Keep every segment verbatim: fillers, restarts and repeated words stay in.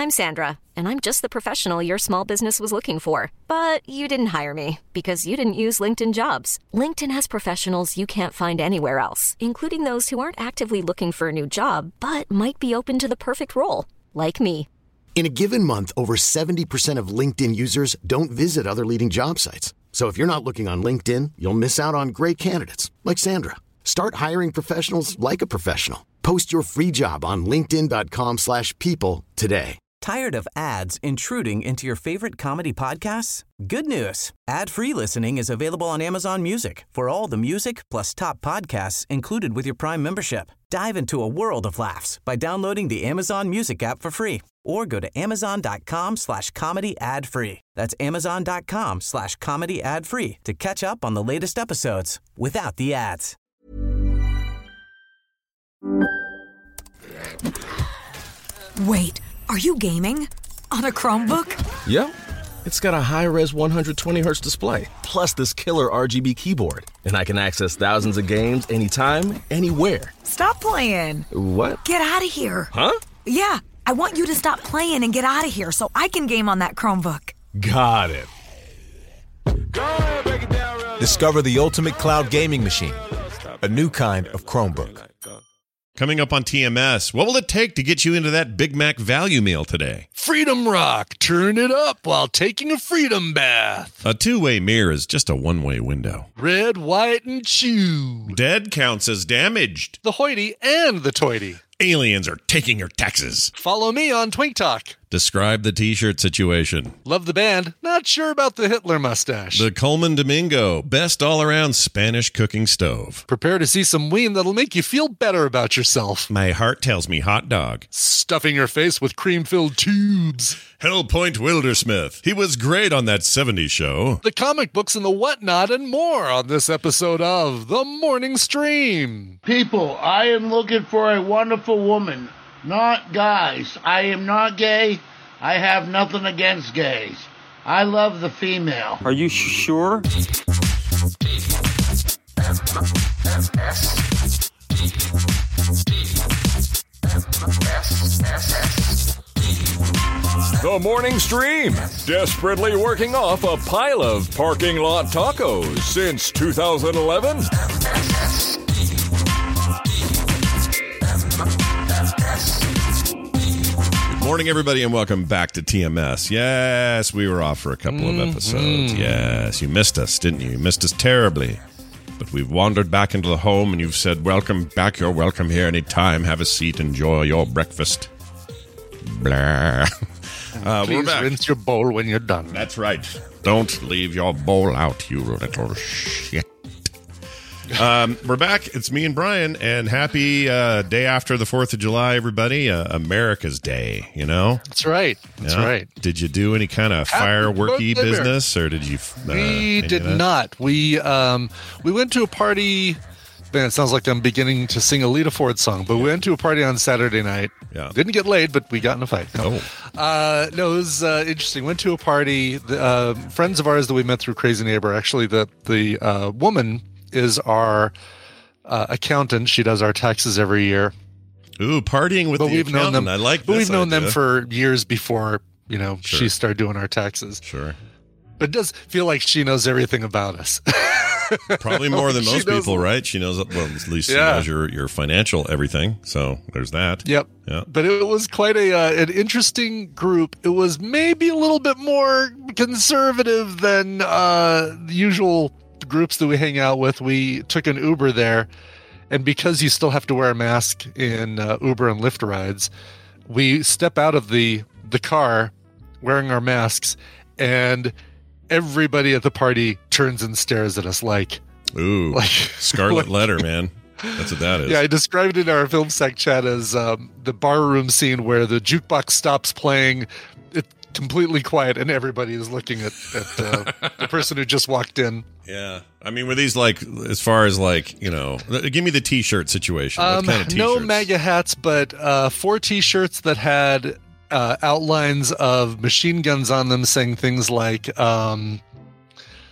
I'm Sandra, and I'm just the professional your small business was looking for. But you didn't hire me because you didn't use LinkedIn Jobs. LinkedIn has professionals you can't find anywhere else, including those who aren't actively looking for a new job, but might be open to the perfect role, like me. In a given month, over seventy percent of LinkedIn users don't visit other leading job sites. So if you're not looking on LinkedIn, you'll miss out on great candidates like Sandra. Start hiring professionals like a professional. Post your free job on linkedin dot com slash people today. Tired of ads intruding into your favorite comedy podcasts? Good news. Ad-free listening is available on Amazon Music for all the music plus top podcasts included with your Prime membership. Dive into a world of laughs by downloading the Amazon Music app for free or go to amazon.com slash comedy ad free. That's amazon.com slash comedy ad free to catch up on the latest episodes without the ads. Wait, are you gaming? On a Chromebook? Yep. It's got a high-res one hundred twenty hertz display, plus this killer R G B keyboard. And I can access thousands of games anytime, anywhere. Stop playing. What? Get out of here. Huh? Yeah, I want you to stop playing and get out of here so I can game on that Chromebook. Got it. Discover the ultimate cloud gaming machine. A new kind of Chromebook. Coming up on T M S, what will it take to get you into that Big Mac value meal today? Freedom Rock. Turn it up while taking a freedom bath. A two-way mirror is just a one-way window. Red, white, and chew. Dead counts as damaged. The hoity and the toity. Aliens are taking your taxes. Follow me on Twink Talk. Describe the t-shirt situation. Love the band. Not sure about the Hitler mustache. The Coleman Domingo, best all-around Spanish cooking stove. Prepare to see some ween that'll make you feel better about yourself. My heart tells me hot dog. Stuffing your face with cream-filled tubes. Hellpoint Wildersmith. He was great on that seventies show. The comic books and the whatnot and more on this episode of The Morning Stream. People, I am looking for a wonderful woman, not guys. I am not gay. I have nothing against gays. I love the female. Are you sure? The Morning Stream, desperately working off a pile of parking lot tacos since two thousand eleven. Good morning, everybody, and welcome back to T M S. Yes, we were off for a couple Mm-hmm. of episodes. Yes, you missed us, didn't you? You missed us terribly. But we've wandered back into the home, and you've said, welcome back, you're welcome here anytime. Have a seat, enjoy your breakfast. Blah. Uh, Please we're back. rinse your bowl when you're done. That's right. Don't leave your bowl out, you little shit. Um, we're back. It's me and Brian, and happy uh, day after the fourth of July, everybody. Uh, America's Day, you know? That's right. That's Yeah. right. Did you do any kind of fireworky birthday, business, or did you? Uh, We any did of that? not. We um we went to a party. Man, it sounds like I'm beginning to sing a Lita Ford song, but we went to a party on Saturday night. Yeah. Didn't get laid, but we got in a fight. No, Oh. uh, no it was uh, interesting. Went to a party. The, uh, friends of ours that we met through Crazy Neighbor. Actually, the the uh, woman is our uh, accountant. She does our taxes every year. Ooh, partying with But the we've known accountant. them. I like. But this we've known idea. them for years before you know Sure. she started doing our taxes. Sure. But it does feel like she knows everything about us. Probably more than She most knows- people, right? She knows, well, at least she Yeah. knows your, your financial everything. So there's that. Yep. Yeah. But it was quite a uh, an interesting group. It was maybe a little bit more conservative than uh, the usual groups that we hang out with. We took an Uber there, and because you still have to wear a mask in uh, Uber and Lyft rides, we step out of the the car wearing our masks, and everybody at the party turns and stares at us like, Ooh, like Scarlet like- Letter, man. That's what that is. Yeah, I described it in our film sec chat as um, the barroom scene where the jukebox stops playing, it's completely quiet, and everybody is looking at, at uh, the person who just walked in. Yeah. I mean, were these like, as far as like, you know, give me the t-shirt situation. What Um, kind of t-shirts? no MAGA hats, but uh, four T-shirts that had uh, outlines of machine guns on them saying things like, um,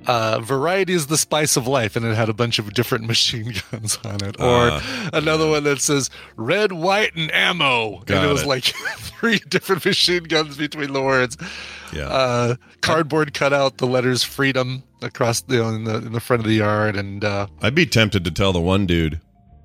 uh, variety is the spice of life, and it had a bunch of different machine guns on it. Or Uh, another one that says red, white, and ammo. Got and it was it. like three different machine guns between the words. Yeah. Uh, cardboard cut out the letters freedom across the, you know, in the in the front of the yard. And uh, I'd be tempted to tell the one dude,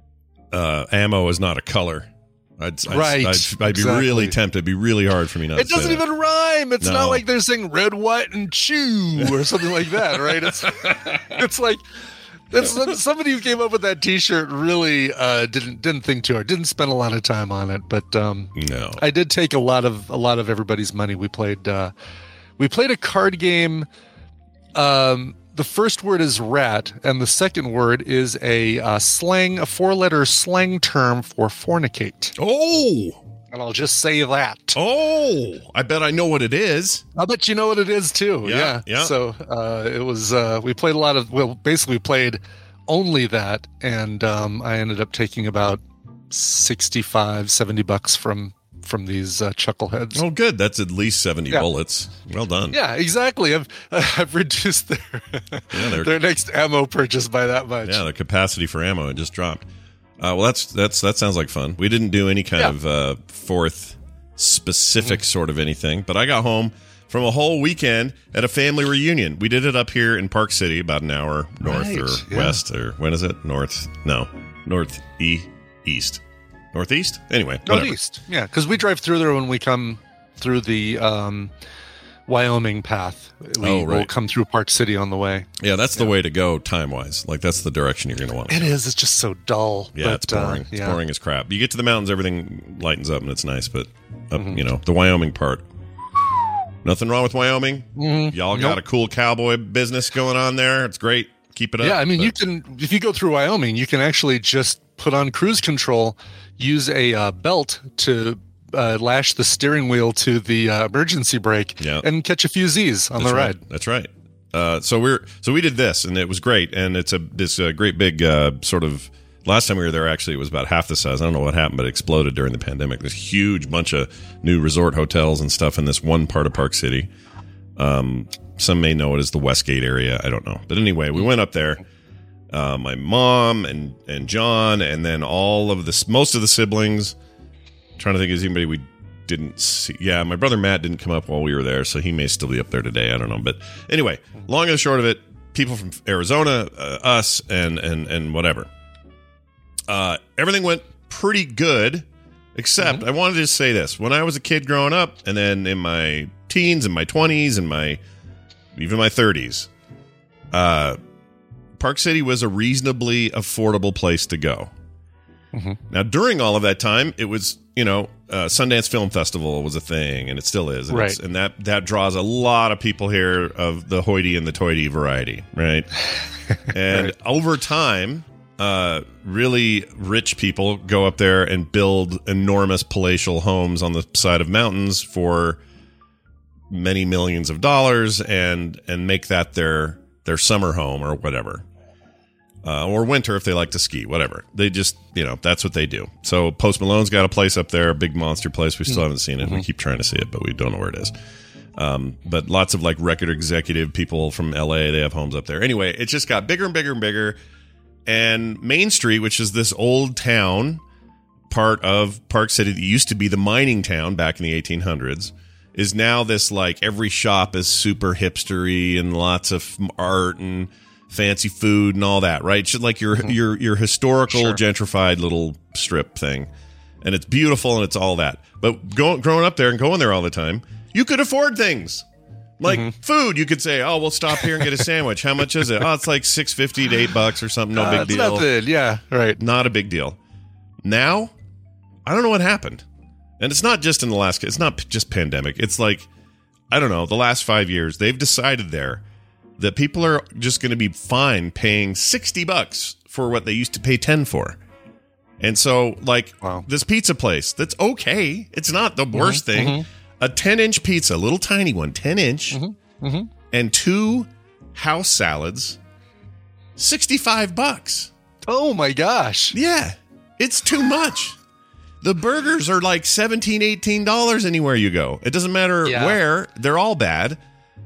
uh, ammo is not a color. I'd, I'd, Right, I'd, I'd be exactly. really tempted. It'd be really hard for me not it to say doesn't that. even rhyme. It's No. not like they're saying red, white, and chew or something like that, right? It's it's like it's somebody who came up with that T-shirt really uh, didn't didn't think too hard, didn't spend a lot of time on it. But um, No. I did take a lot of a lot of everybody's money. We played uh, we played a card game. Um, the first word is rat, and the second word is a uh, slang, a four-letter slang term for fornicate. Oh! And I'll just say that. Oh! I bet I know what it is. I'll bet you know what it is too. Yeah, Yeah. yeah. So uh, it was. Uh, we played a lot of. Well, basically, we played only that, and um, I ended up taking about sixty-five, seventy bucks from from these uh, chuckleheads. Oh, good. That's at least seventy Yeah. bullets. Well done. Yeah, exactly. I've I've reduced their they're- their next ammo purchase by that much. Yeah, the capacity for ammo it just dropped. Uh, well, that's that's that sounds like fun. We didn't do any kind Yeah. of uh, fourth specific sort of anything, but I got home from a whole weekend at a family reunion. We did it up here in Park City, about an hour north Right, or yeah. west, or when is it? North? No, north e east, northeast. Anyway, whatever. Northeast. Yeah, because we drive through there when we come through the um, Wyoming path. We Oh, will right. come through Park City on the way. Yeah, that's the way to go time wise. Like that's the direction you're going to want. to It go. is. It's just so dull. Yeah, but, it's boring. Uh, It's yeah. boring as crap. You get to the mountains, everything lightens up and it's nice. But up, Mm-hmm. you know, the Wyoming part, nothing wrong with Wyoming. Mhm. Y'all got Nope. a cool cowboy business going on there. It's great. Keep it up. Yeah, I mean, But- you can if you go through Wyoming, you can actually just put on cruise control, use a uh, belt to uh, lash the steering wheel to the uh, emergency brake, Yeah. and catch a few Z's on That's the right. ride. That's right. Uh, so we're so we did this and it was great. And it's a this uh, great big uh, sort of. Last time we were there, actually, it was about half the size. I don't know what happened, but it exploded during the pandemic. There's a huge bunch of new resort hotels and stuff in this one part of Park City. Um, some may know it as the Westgate area. I don't know. But anyway, we went up there. Uh, my mom and, and John, and then all of the most of the siblings. I'm trying to think, is anybody we didn't see? Yeah, my brother Matt didn't come up while we were there, so he may still be up there today. I don't know. But anyway, long and short of it, people from Arizona, uh, us, and and and whatever. Uh, everything went pretty good, except Mm-hmm. I wanted to say this. When I was a kid growing up, and then in my teens and my twenties and my even my thirties, uh, Park City was a reasonably affordable place to go. Mhm. Now, during all of that time, it was, you know, uh, Sundance Film Festival was a thing, and it still is. And, it's- Right. and that, that draws a lot of people here of the hoity and the toity variety, right? And over time, uh, really rich people go up there and build enormous palatial homes on the side of mountains for many millions of dollars and and make that their their summer home or whatever. Uh, or winter if they like to ski, whatever. They just, you know, that's what they do. So Post Malone's got a place up there, a big monster place. We still haven't seen it. We keep trying to see it, but we don't know where it is. Um, but lots of like record executive people from L A, they have homes up there. Anyway, it just got bigger and bigger and bigger. And Main Street, which is this old town part of Park City that used to be the mining town back in the eighteen hundreds, is now this like every shop is super hipstery and lots of art and fancy food and all that, right? Should like your your your historical Sure. gentrified little strip thing, and it's beautiful and it's all that. But going growing up there and going there all the time, you could afford things like food. You could say, "Oh, we'll stop here and get a sandwich. How much is it? Oh, it's like six fifty to eight bucks or something. No Uh, big it's deal. nothing. Yeah, right. Not a big deal." Now, I don't know what happened, and it's not just in the last. It's not just pandemic. It's like I don't know. The last five years, they've decided there that people are just going to be fine paying sixty bucks for what they used to pay ten for. And so, like, Wow. this pizza place, that's okay. It's not the worst thing. A ten-inch pizza, little tiny one, ten-inch, and two house salads, sixty-five bucks. Oh my gosh. Yeah, it's too much. The burgers are like seventeen dollars, eighteen dollars anywhere you go. It doesn't matter Yeah. where. They're all bad.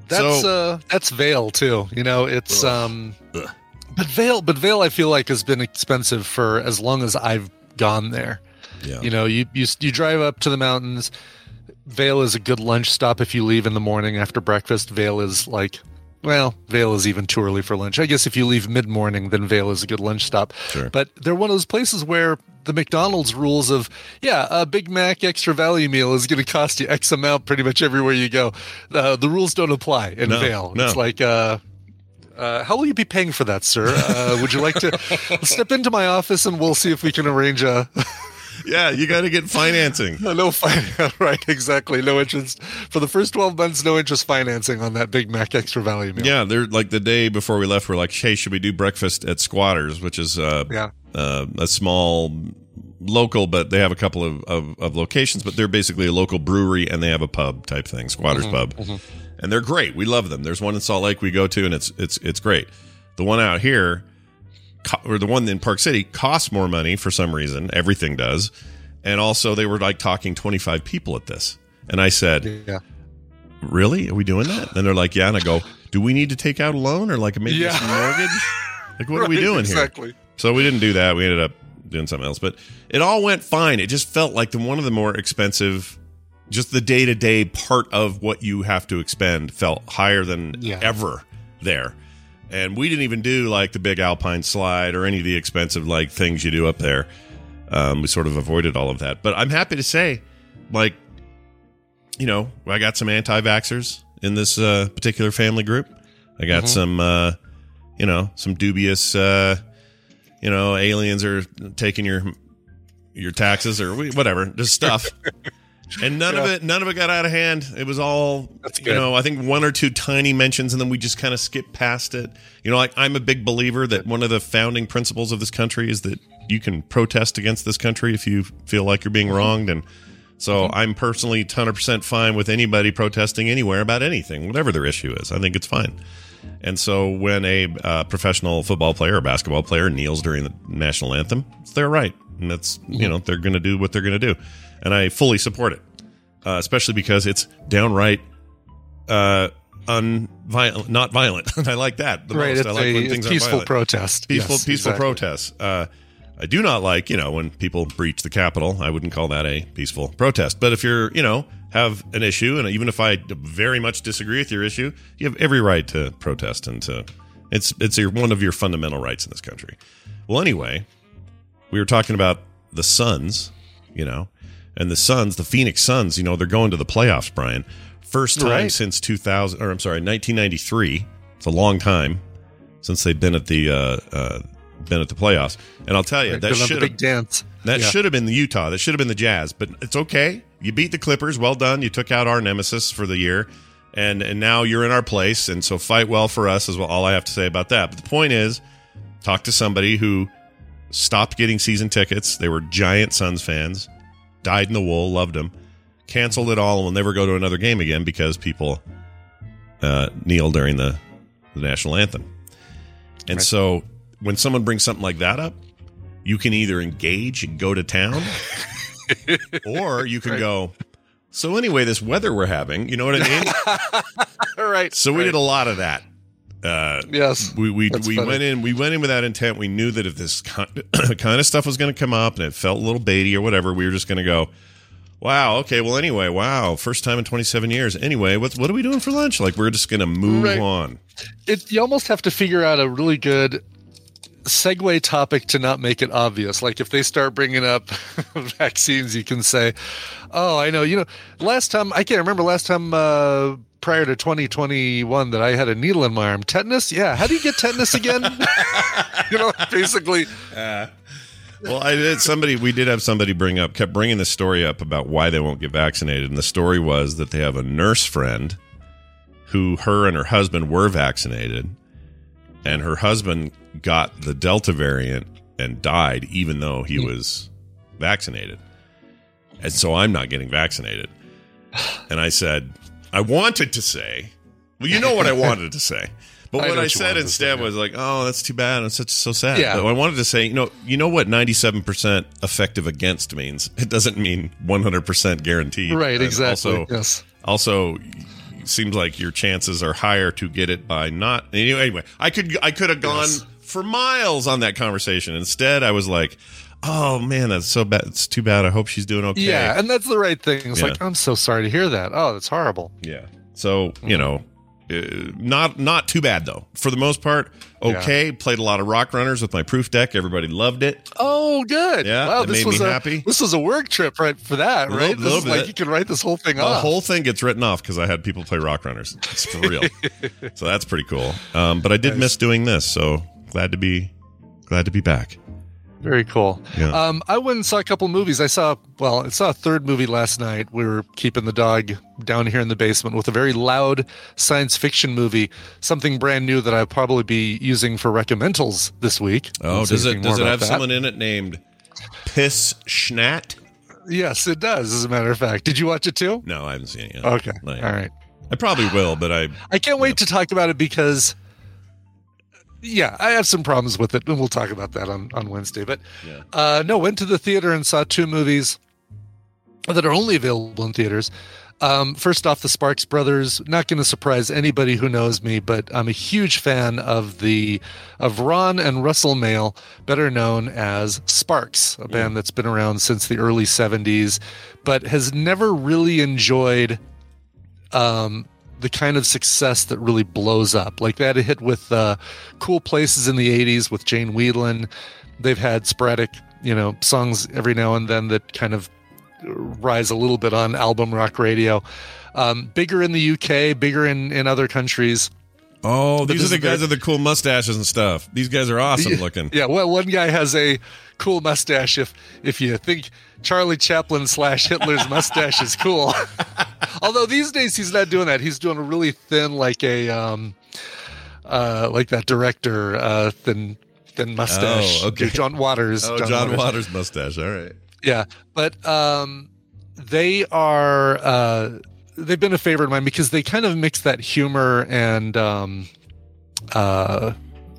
That's So- uh, that's Vail too. You know, it's um, but Vail, but Vail, I feel like has been expensive for as long as I've gone there. Yeah. You know, you you you drive up to the mountains. Vail is a good lunch stop if you leave in the morning after breakfast. Vail is like, well, Vail is even too early for lunch. I guess if you leave mid-morning, then Vail is a good lunch stop. Sure. But they're one of those places where the McDonald's rules of, yeah, a Big Mac extra value meal is going to cost you X amount pretty much everywhere you go. Uh, the rules don't apply in No, Vail. no. It's like, uh, uh, how will you be paying for that, sir? Uh, would you like to step into my office and we'll see if we can arrange a... Yeah, you got to get financing. No, no finance, right? Exactly. No interest for the first twelve months. No interest financing on that Big Mac extra value meal. Yeah, they're like the day before we left, we're like, hey, should we do breakfast at Squatters, which is uh, Yeah. uh, a small local, but they have a couple of, of, of locations, but they're basically a local brewery and they have a pub type thing, Squatters Pub. And they're great. We love them. There's one in Salt Lake we go to, and it's it's it's great. The one out here, co- or the one in Park City, costs more money for some reason. Everything does. And also, they were like talking twenty-five people at this. And I said, Yeah. really? Are we doing that? And they're like, yeah. And I go, do we need to take out a loan or like maybe Yeah. some mortgage? Like, what are we Right, doing exactly. here? So we didn't do that. We ended up doing something else. But it all went fine. It just felt like the one of the more expensive, just the day-to-day part of what you have to expend felt higher than Yeah. ever there. And we didn't even do like the big alpine slide or any of the expensive like things you do up there. Um, we sort of avoided all of that. But I'm happy to say, like, you know, I got some anti-vaxxers in this uh, particular family group. I got Mhm. some, uh, you know, some dubious, uh, you know, aliens are taking your your taxes or whatever, just stuff. And none of Yeah. it, none of it got out of hand. It was all, That's you good. know, I think one or two tiny mentions, and then we just kind of skipped past it. You know, like I'm a big believer that one of the founding principles of this country is that you can protest against this country if you feel like you're being wronged. And so I'm personally one hundred percent fine with anybody protesting anywhere about anything, whatever their issue is. I think it's fine. And so when a uh, professional football player or basketball player kneels during the national anthem, it's their right. And that's, you know, they're going to do what they're going to do. And I fully support it, uh, especially because it's downright uh, unviolent, not violent. I like that the Right. most. It's I like a when it's things peaceful aren't violent. protest. Peaceful, Yes, peaceful exactly. protests. Uh, I do not like, you know, when people breach the Capitol. I wouldn't call that a peaceful protest. But if you're, you know, have an issue, and even if I very much disagree with your issue, you have every right to protest and to. It's it's your, one of your fundamental rights in this country. Well, anyway, we were talking about the Suns, you know, and the Suns, the Phoenix Suns. You know, they're going to the playoffs, Brian. First time Right. since two thousand, or I'm sorry, nineteen ninety-three. It's a long time since they've been at the uh, uh, been at the playoffs. And I'll tell you, Right, that they'll have should the have big dance. that Yeah. should have been the Utah. That should have been the Jazz. But it's okay. You beat the Clippers. Well done. You took out our nemesis for the year. And and now you're in our place. And so fight well for us is all I have to say about that. But the point is, talk to somebody who stopped getting season tickets. They were giant Suns fans. Dyed in the wool. Loved them. Canceled it all and will never go to another game again because people uh, kneel during the, the national anthem. And Right. so when someone brings something like that up, you can either engage and go to town, or you can Right. go, so anyway, this weather we're having, you know what I mean? All right. So we right. did a lot of that. Uh, Yes. we we, That's we funny. went in we went in with that intent. We knew that if this kind kind of stuff was going to come up and it felt a little baity or whatever, we were just going to go, wow, okay, well anyway, wow, first time in twenty-seven years. Anyway, what's what are we doing for lunch? Like we're just going to move Right. on. It, you almost have to figure out a really good segue topic to not make it obvious. Like if they start bringing up vaccines, you can say, "Oh, I know. You know, last time I can't remember last time uh, prior to twenty twenty-one that I had a needle in my arm. Tetanus? Yeah. How do you get tetanus again? You know, basically." Well, I did. Somebody we did have somebody bring up kept bringing this story up about why they won't get vaccinated, and the story was that they have a nurse friend who her and her husband were vaccinated, and her husband got the Delta variant and died, even though he was vaccinated, and so I'm not getting vaccinated. And I said, I wanted to say, well, you know what I wanted to say. But I what know I what you said wanted to instead say, was like, "Oh, that's too bad. It's such so sad." Yeah. But I wanted to say, you know, you know what ninety-seven percent effective against means? It doesn't mean one hundred percent guaranteed. Right. And Exactly. Also, yes. also, seems like your chances are higher to get it by not. Anyway, anyway I could I could have gone Yes. for miles on that conversation. Instead, I was like, oh man, that's so bad. It's too bad. I hope she's doing okay. Yeah, and that's the right thing. It's Yeah. like, I'm so sorry to hear that. Oh, that's horrible. Yeah. So, you know, uh, not not too bad though. For the most part, okay. Played a lot of Rock Runners with my proof deck. Everybody loved it. Oh, good. Yeah, wow, that this made was me a, happy. This was a work trip, right? For that, A right? little- This little is like bit. you can write this whole thing The off. whole thing gets written off because I had people play Rock Runners. It's for real. So that's pretty cool. Um, but I did Nice. miss doing this, so glad to be glad to be back. Very cool. Yeah. Um, I went and saw a couple movies. I saw, well, I saw a third movie last night. We were keeping the dog down here in the basement with a very loud science fiction movie, something brand new that I'll probably be using for recommendals this week. Oh, We'll say does it anything does more it about have that. someone in it named Piss Schnat? Yes, it does, as a matter of fact. Did you watch it too? No, I haven't seen it yet. Okay. Not yet. All right. I probably will, but I I can't wait to talk about it because, yeah, I have some problems with it, and we'll talk about that on, on Wednesday. But Yeah. uh, no, went to the theater and saw two movies that are only available in theaters. Um, first off, the Sparks Brothers. Not going to surprise anybody who knows me, but I'm a huge fan of the of Ron and Russell Mael, better known as Sparks, a band that's been around since the early seventies, but has never really enjoyed um, the kind of success that really blows up. Like they had a hit with uh, Cool Places in the eighties with Jane Whelan. They've had sporadic, you know, songs every now and then that kind of rise a little bit on album rock radio. Um, bigger in the U K, bigger in, in other countries. Oh, But these this are the is guys their- with the cool mustaches and stuff. These guys are awesome Yeah, looking. Yeah, well, one guy has a cool mustache. If if you think Charlie Chaplin slash Hitler's mustache is cool, although these days he's not doing that. He's doing a really thin, like a um, uh, like that director, uh, thin thin mustache. Oh, okay. John Waters. Oh, John, Waters mustache. All right. Yeah, but um, they are uh, they've been a favorite of mine because they kind of mix that humor and um, uh,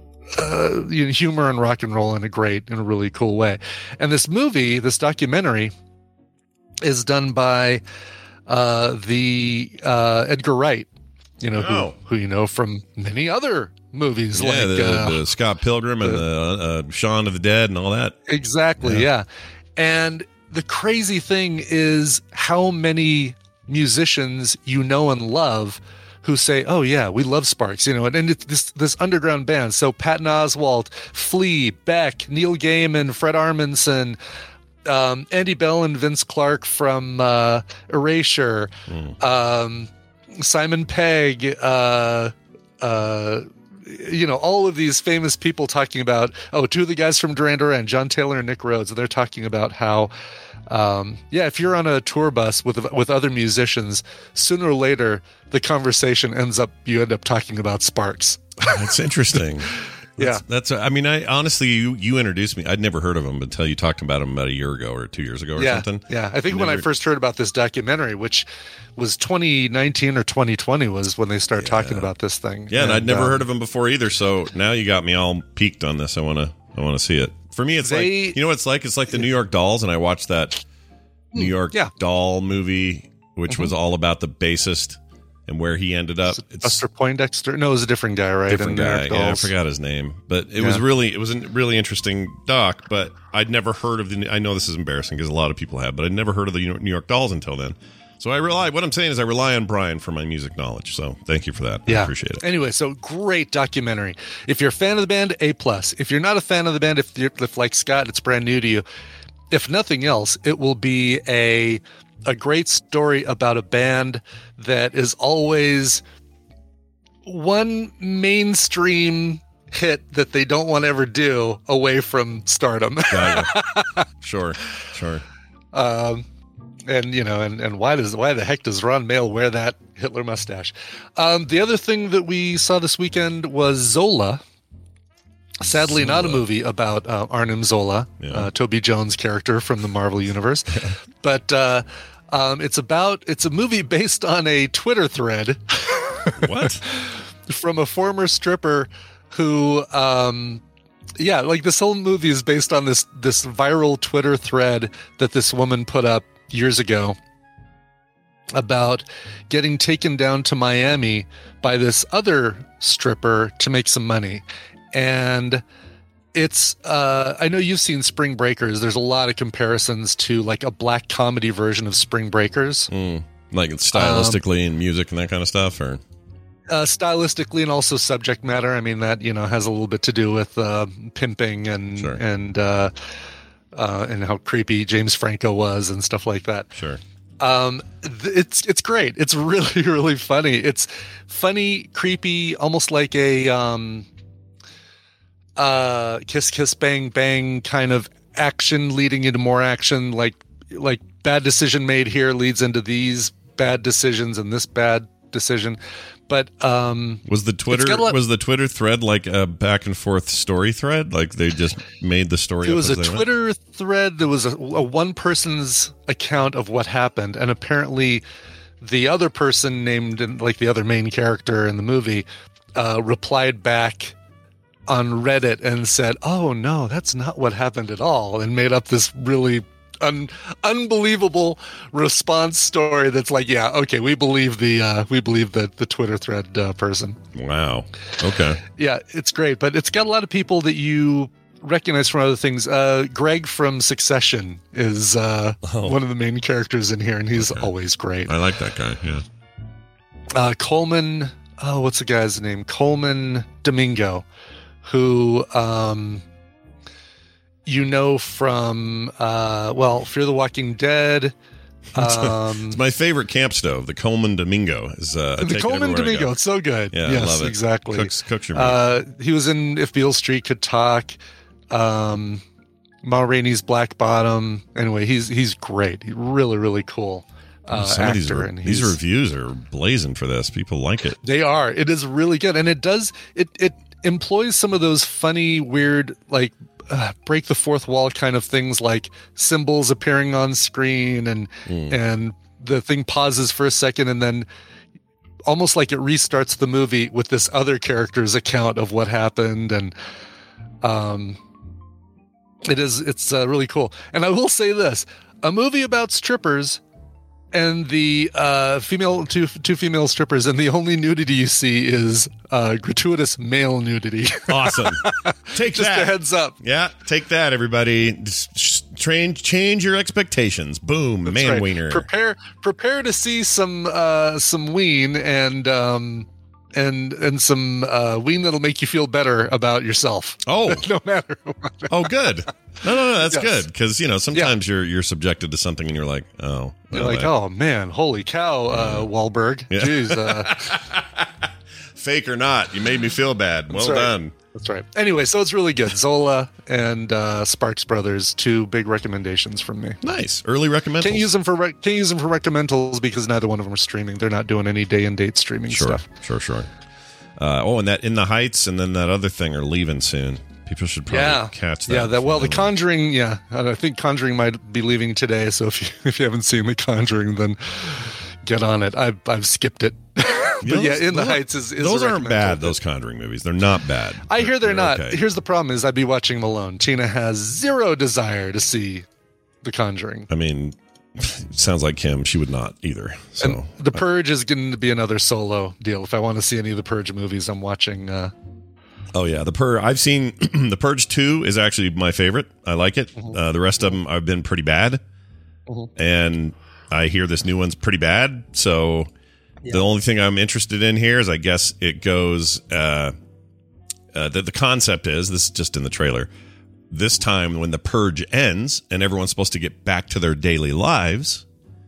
uh, you know, humor and rock and roll in a great, in a really cool way. And this movie, this documentary, is done by uh, the uh, Edgar Wright, you know, Oh. who, who you know from many other movies Yeah, like the, uh, the Scott Pilgrim and the uh, Shaun of the Dead and all that. Exactly, Yeah. yeah. And the crazy thing is how many musicians you know and love who say, "Oh yeah, we love Sparks," you know, and, and it's this this underground band. So Patton Oswalt, Flea, Beck, Neil Gaiman, Fred Armisen, um, Andy Bell and Vince Clarke from uh, Erasure, um, Simon Pegg, uh, uh, you know, all of these famous people talking about, oh, two of the guys from Duran Duran, John Taylor and Nick Rhodes, and they're talking about how, um, yeah, if you're on a tour bus with with other musicians, sooner or later the conversation ends up, you end up talking about Sparks. That's interesting. Yeah. That's, that's I mean, I honestly, you, you introduced me. I'd never heard of them until you talked about them about a year ago or two years ago or yeah, something. yeah. I think when I Never- first heard about this documentary, which was twenty nineteen or twenty twenty, was when they started talking about this thing. Yeah, and, I'd never um, heard of them before either. So now you got me all peaked on this. I want to, I want to see it. For me, it's They- like, you know what it's like? It's like the New York Dolls, and I watched that New York yeah. Doll movie, which was all about the bassist and where he ended up. It's Buster Poindexter. No, it was a different guy, right? different in New guy. York Yeah, I Dolls. forgot his name, but it was Yeah. really, it was a really interesting doc. But I'd never heard of the. I know this is embarrassing because a lot of people have, but I'd never heard of the New York Dolls until then. So I rely. What I'm saying is, I rely on Brian for my music knowledge. So thank you for that. I Yeah. appreciate it. Anyway, so great documentary. If you're a fan of the band, A plus. If you're not a fan of the band, if, you're, if like Scott, it's brand new to you. If nothing else, it will be a a great story about a band that is always one mainstream hit that they don't want to ever do away from stardom. Got you. Sure, sure. Um, and you know, and, and why does why the heck does Ron Mael wear that Hitler mustache? Um, the other thing that we saw this weekend was Zola. Sadly, not a movie about uh, Arnim Zola, Yeah. uh, Toby Jones' character from the Marvel Universe, but uh, um, it's about it's a movie based on a Twitter thread What? from a former stripper who, um, yeah, like this whole movie is based on this this viral Twitter thread that this woman put up years ago. about getting taken down to Miami by this other stripper to make some money. And it's, uh, I know you've seen Spring Breakers. There's a lot of comparisons to like a black comedy version of Spring Breakers. Mm, like stylistically um, and music and that kind of stuff, or? Uh, stylistically and also subject matter. I mean, that, you know, has a little bit to do with uh, pimping and, sure. and, uh, uh, and how creepy James Franco was and stuff like that. Sure. Um, th- it's, it's great. It's really, really funny. It's funny, creepy, almost like a, um, uh, kiss, kiss, bang, bang kind of action leading into more action. Like, like bad decision made here leads into these bad decisions and this bad decision. But um, was the Twitter lot- was the Twitter thread like a back and forth story thread? Like they just made the story. It up was as a they Twitter went? thread. There was a, a one person's account of what happened, and apparently the other person named like the other main character in the movie uh, replied back on Reddit and said, "Oh no, that's not what happened at all," and made up this really Un- unbelievable response story that's like, yeah, okay, we believe the uh, we believe the the Twitter thread uh, person. Wow. Okay. Yeah, it's great, but it's got a lot of people that you recognize from other things. Uh, Greg from Succession is uh, oh. one of the main characters in here, and he's okay. always great. I like that guy. Yeah. Uh, Coleman. Oh, what's the guy's name? Coleman Domingo, who. Um, You know from, uh, well, Fear the Walking Dead. Um, it's my favorite camp stove, the Coleman Domingo. Is uh, I the Coleman Domingo, it's so good. Yeah, yes, I love it. Exactly. Cooks, cooks your meat. Uh, he was in If Beale Street Could Talk, um, Ma Rainey's Black Bottom. Anyway, he's he's great. He's really, really cool. Uh, Some actor, of these, re- and these reviews are blazing for this. People like it. They are. It is really good, and it does it it employs some of those funny, weird, like. Uh, break the fourth wall kind of things, like symbols appearing on screen and mm. and the thing pauses for a second and then almost like it restarts the movie with this other character's account of what happened. And um it is it's uh, really cool. And I will say this, a movie about strippers and the uh female two two female strippers, and the only nudity you see is uh gratuitous male nudity. Awesome. Take just that. a heads up. Yeah, take that, everybody. Just train change your expectations. Boom. That's man right. Wiener. Prepare prepare to see some uh some ween and um and and some uh ween that'll make you feel better about yourself. Oh. No matter what. Oh, good. No, no, no, that's yes. good, because you know sometimes yeah. you're you're subjected to something and you're like, oh, you're like, I, oh man, holy cow, uh, Wahlberg, yeah. Jeez, uh, fake or not, you made me feel bad. Well right. done. That's right. Anyway, so it's really good. Zola and uh, Sparks Brothers, two big recommendations from me. Nice early recommendals. Can't use them for re- can't use them for recommendals because neither one of them are streaming. They're not doing any day and date streaming sure, stuff. Sure, sure, sure. Uh, oh, and that In the Heights, and then that other thing are leaving soon. People should probably yeah. catch that. Yeah, that, well, The Conjuring, yeah. I think Conjuring might be leaving today, so if you, if you haven't seen The Conjuring, then get on it. I've, I've skipped it. But you know, yeah, In the those, Heights is, is Those aren't bad, those Conjuring movies. They're not bad. I hear they're, they're not. Okay. Here's the problem is I'd be watching them alone. Tina has zero desire to see The Conjuring. I mean, sounds like Kim. She would not either. So and The Purge is going to be another solo deal. If I want to see any of the Purge movies, I'm watching... Uh, Oh yeah, the Purge. I've seen the Purge two is actually my favorite. I like it. Mm-hmm. Uh, the rest of them have been pretty bad, mm-hmm. and I hear this new one's pretty bad. So yeah. the only thing I'm interested in here is, I guess it goes. Uh, uh, that the concept is this is just in the trailer. This time, when the Purge ends and everyone's supposed to get back to their daily lives,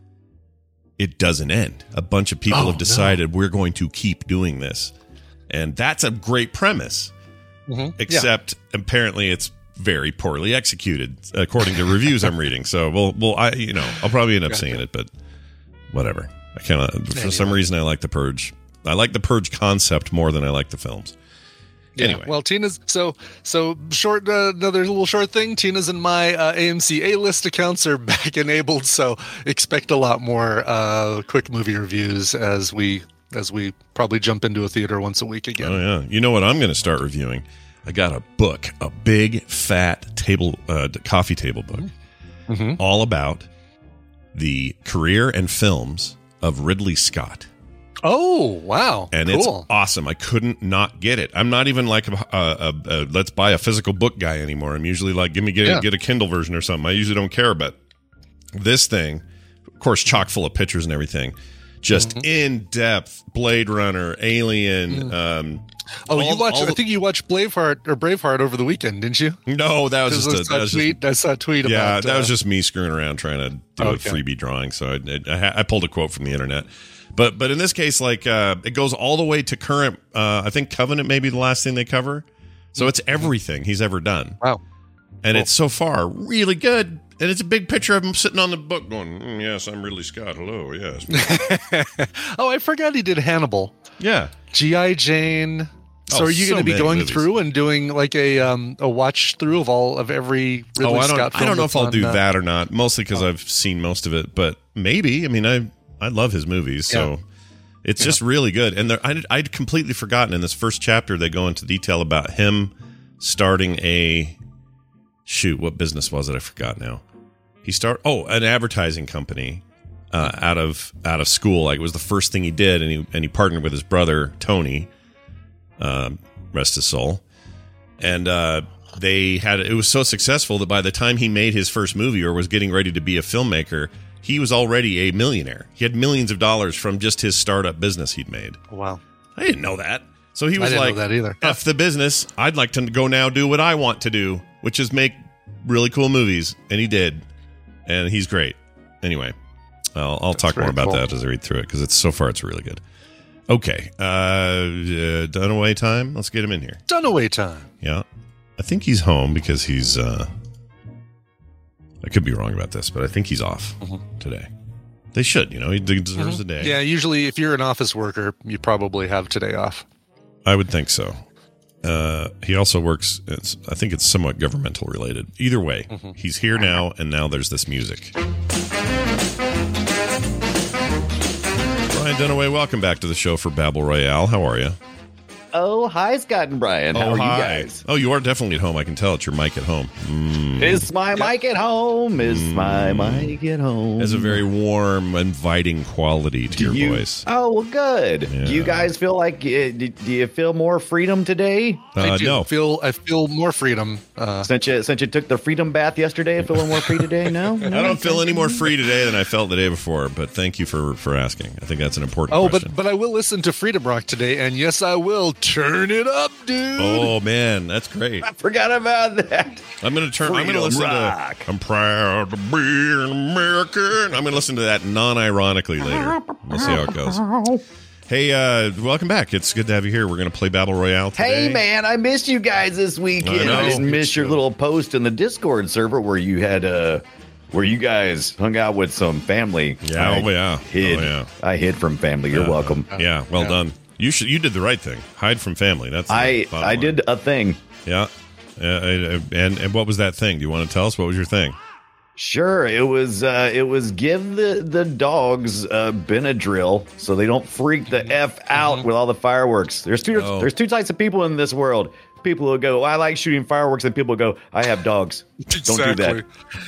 it doesn't end. A bunch of people oh, have decided no. we're going to keep doing this. And that's a great premise, mm-hmm. except yeah. apparently it's very poorly executed, according to reviews I'm reading. So, well, well, I, you know, I'll probably end up gotcha. seeing it, but whatever. I kind of, for anyway. some reason, I like the Purge. I like the Purge concept more than I like the films. Yeah. Anyway, well, Tina's so so short. Uh, another little short thing. Tina's and my uh, A M C A list accounts are back enabled, so expect a lot more uh, quick movie reviews as we. as we probably jump into a theater once a week again. Oh, yeah. You know what I'm going to start reviewing? I got a book, a big, fat table, uh, coffee table book, mm-hmm. all about the career and films of Ridley Scott. Oh, wow. And cool. It's awesome. I couldn't not get it. I'm not even like a, a, a, a let's buy a physical book guy anymore. I'm usually like, give me get, Yeah. get a Kindle version or something. I usually don't care, but this thing, of course, chock full of pictures and everything, just Mm-hmm. in-depth Blade Runner, Alien. Um, Oh, all- you watched? all I the- think you watched Braveheart or Braveheart over the weekend, didn't you? No, that was Because just I a saw that a was tweet. just, I saw a tweet yeah, about. that was uh, just me screwing around trying to do Okay. a freebie drawing. So I, I, I pulled a quote from the internet. But but in this case, like uh, it goes all the way to current. Uh, I think Covenant may be the last thing they cover. So it's everything he's ever done. Wow. And Cool. it's so far really good. And it's a big picture of him sitting on the book going, mm, yes, I'm Ridley Scott. Hello, yes. Oh, I forgot he did Hannibal. Yeah. G I. Jane. So Oh, are you so going to be many going movies. through and doing like a um a watch through of all of every Ridley oh, I don't, Scott film? I don't know if that's I'll on, do uh, that or not. Mostly because I've seen most of it. But maybe. I mean, I I love his movies. So Yeah. it's just really good. And there, I'd, I'd completely forgotten in this first chapter, they go into detail about him starting a, shoot, what business was it? I forgot now. He start oh, an advertising company uh, out of out of school. Like it was the first thing he did, and he and he partnered with his brother Tony, um, rest his soul. And uh, they had it was so successful that by the time he made his first movie or was getting ready to be a filmmaker, he was already a millionaire. He had millions of dollars from just his startup business he'd made. Wow. I didn't know that. So he I was didn't know like, that either. F the business. I'd like to go now do what I want to do, which is make really cool movies. And he did. And he's great. Anyway, I'll, I'll talk more very about cool. that as I read through it because it's so far it's really good. Okay. Uh, uh, Dunaway time. Let's get him in here. Dunaway time. Yeah. I think he's home because he's, uh, I could be wrong about this, but I think he's off today. They should, you know, he deserves a day. Yeah, usually if you're an office worker, you probably have today off. I would think so. Uh, he also works, it's, I think it's somewhat governmental related. Either way, he's here now, and now there's this music. Brian Dunaway, welcome back to the show for Babble Royale. How are you? Oh, hi, Scott and Brian. How oh, are hi. you guys? Oh, you are definitely at home. I can tell it's your mic at home. Mm. Is my mic at home? Is my mic at home? Has a very warm, inviting quality to Do your you- voice. Oh, well, good. Yeah. Do you guys feel like, uh, do, do you feel more freedom today? Uh, I do no. feel I feel more freedom. Uh, Since you, since you took the freedom bath yesterday, feeling more free today? No? I don't feel any more free today than I felt the day before, but thank you for, for asking. I think that's an important oh, question. but but I will listen to Freedom Rock today, and yes, I will turn it up, dude. Oh man, that's great. I forgot about that. I'm gonna turn. I'm gonna Freedom listen rock. to. I'm proud to be an American. I'm gonna listen to that non-ironically later. We'll see how it goes. Hey, uh, welcome back. It's good to have you here. We're gonna play Battle Royale today. Hey, man, I missed you guys this weekend. I know. I didn't miss your little post in the Discord server where you had, uh, where you guys hung out with some family. Yeah, I oh, yeah. Hid. Oh, yeah. I hid from family. You're Yeah. welcome. Yeah, well done. You should. You did the right thing. Hide from family. That's. the I bottom I line. did a thing. Yeah. Uh, and and what was that thing? Do you want to tell us what was your thing? Sure, it was uh, it was give the the dogs uh, Benadryl so they don't freak the f out with all the fireworks. There's two Oh. there's two types of people in this world. People who go, I like shooting fireworks, and people who go, I have dogs. Don't do that.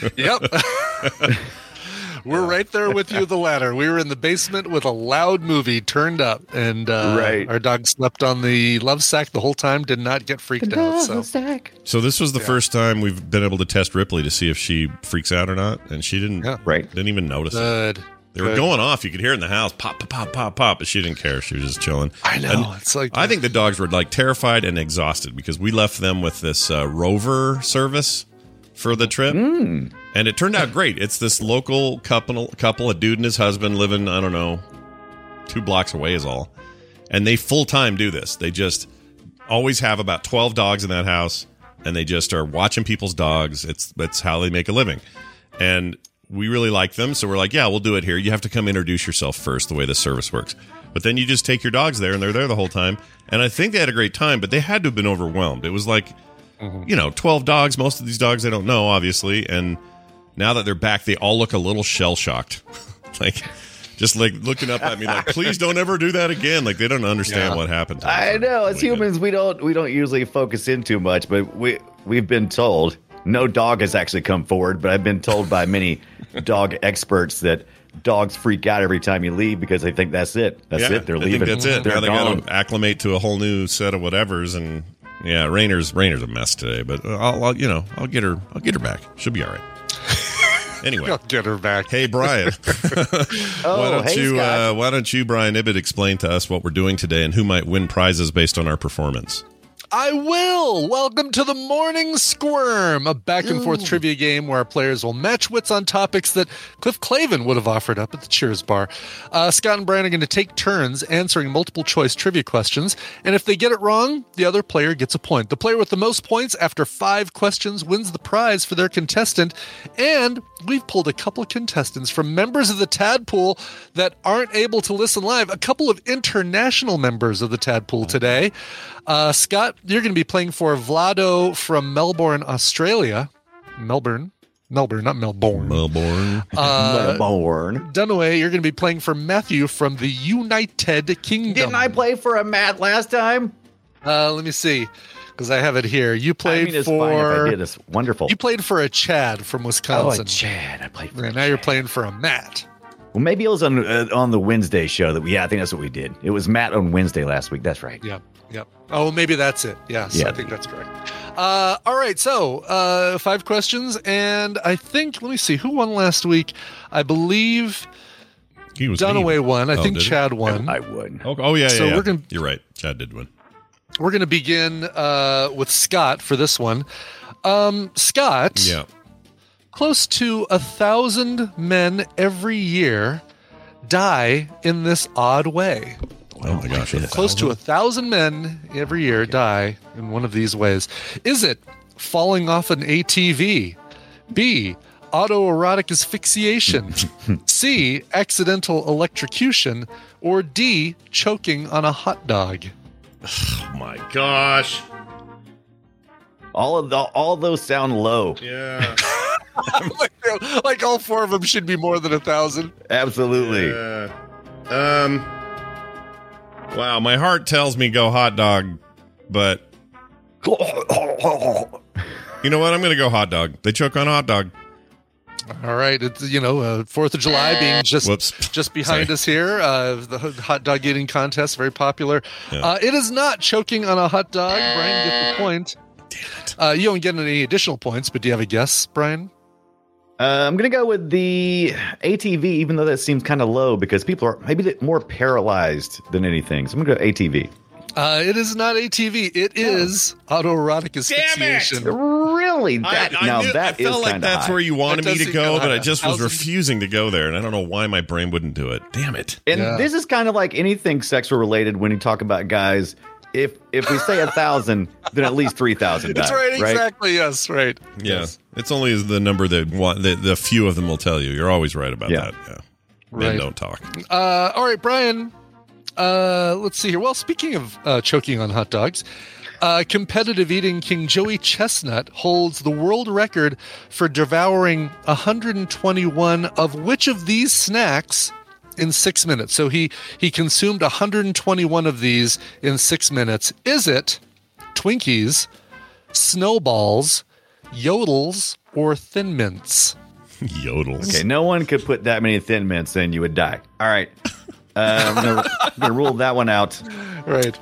Yep. We're right there with you, the latter. We were in the basement with a loud movie turned up, and uh, Right. our dog slept on the love sack the whole time, did not get freaked out. So So this was the first time we've been able to test Ripley to see if she freaks out or not, and she didn't. Yeah. Right. Didn't even notice it. good. They were Good. going off. You could hear it in the house, pop, pop, pop, pop, pop. But she didn't care. She was just chilling. I know. And It's like I think the dogs were like terrified and exhausted because we left them with this uh, Rover service for the trip, Hmm. and it turned out great. It's this local couple, couple, a dude and his husband living, I don't know, two blocks away is all, and they full time do this. They just always have about twelve dogs in that house, and they just are watching people's dogs. It's that's how they make a living, and we really like them, so we're like, yeah, we'll do it here. You have to come introduce yourself first, the way the service works. But then you just take your dogs there, and they're there the whole time. And I think they had a great time, but they had to have been overwhelmed. It was like, you know, twelve dogs. Most of these dogs they don't know, obviously. And now that they're back, they all look a little shell-shocked. like, just like looking up at me like, please don't ever do that again. Like, they don't understand Yeah. what happened to them. I know. As humans, we don't we don't usually focus in too much, but we we've been told. No dog has actually come forward, but I've been told by many dog experts that dogs freak out every time you leave because they think that's it. That's yeah, it. They're I leaving. think that's it. They're now they gone. got to acclimate to a whole new set of whatevers, and yeah, Rainer's Rainer's a mess today. But I'll, I'll you know I'll get her I'll get her back. She'll be all right. Anyway, I'll get her back. Hey, Brian. oh, why don't hey, you Scott. uh, Why don't you, Brian Ibbett, explain to us what we're doing today and who might win prizes based on our performance? I will. Welcome to the Morning Squirm, a back and forth trivia game where our players will match wits on topics that Cliff Clavin would have offered up at the Cheers bar. Uh, Scott and Brian are going to take turns answering multiple choice trivia questions, and if they get it wrong, the other player gets a point. The player with the most points after five questions wins the prize for their contestant, and we've pulled a couple of contestants from members of the Tadpool that aren't able to listen live, a couple of international members of the Tadpool today. Uh, Scott, you're going to be playing for Vlado from Melbourne, Australia. Melbourne. Melbourne, not Melbourne. Melbourne. Uh, Melbourne. Dunaway, you're going to be playing for Matthew from the United Kingdom. Didn't I play for a Matt last time? Uh, let me see, because I have it here. You played I mean, it's for... fine if I did. It's wonderful. You played for a Chad from Oh, Wisconsin. a Chad. I played for And a now you're Chad. playing for a Matt. Well, maybe it was on uh, on the Wednesday show that we. Yeah, I think that's what we did. It was Matt on Wednesday last week. That's right. Yep. Yep. Oh, maybe that's it. Yes, Yeah. I think that's correct. Uh, all right. So, uh, five questions. And I think, let me see, who won last week? I believe He was Dunaway me. won. I Oh, think did he? Chad won. I would. Oh, oh yeah, yeah, So yeah. we're gonna- You're right. Chad did win. We're going to begin uh, with Scott for this one. Um, Scott, Yeah. close to a thousand men every year die in this odd way. Oh my gosh. Close to a thousand men every year die in one of these ways. Is it falling off an A T V? B, autoerotic asphyxiation? C, accidental electrocution? Or D, choking on a hot dog? Oh my gosh. All of the, all those sound low. Yeah. like, like all four of them should be more than a thousand. Absolutely. Yeah. Um. Wow, my heart tells me go hot dog, but you know what? I'm going to go hot dog. They choke on a hot dog. All right, it's you know uh, Fourth of July being just Whoops. just behind Sorry. us here. Uh, the hot dog eating contest, very popular. Yeah. Uh, it is not choking on a hot dog. Brian, get the point. Damn it. Uh, you don't get any additional points, but do you have a guess, Brian? Uh, I'm going to go with the A T V, even though that seems kind of low because people are maybe more paralyzed than anything. So I'm going to go A T V. Uh, it is not A T V. It is autoerotic asphyxiation. Really? That, I, I now knew, that I felt is like kinda that's high. where you wanted That me does to seem go, kinda but I high. just was Thousand- refusing to go there, and I don't know why my brain wouldn't do it. Damn it. And Yeah. this is kind of like anything sexual related when you talk about guys. If if we say a thousand, then at least three thousand. That's right, exactly. Yes, right. Yeah, Yes. it's only the number that one, the, the few of them will tell you. You're always right about Yeah. that. Yeah, men Right. don't talk. Uh, all right, Brian. Uh, let's see here. Well, speaking of uh, choking on hot dogs, uh, competitive eating king Joey Chestnut holds the world record for devouring one hundred twenty-one of which of these snacks in six minutes? So he he consumed one hundred twenty-one of these in six minutes. Is it Twinkies, Snowballs, Yodels, or Thin Mints? Yodels. Okay, no one could put that many Thin Mints in. You would die. All right. Uh, I'm going to rule that one out. Right.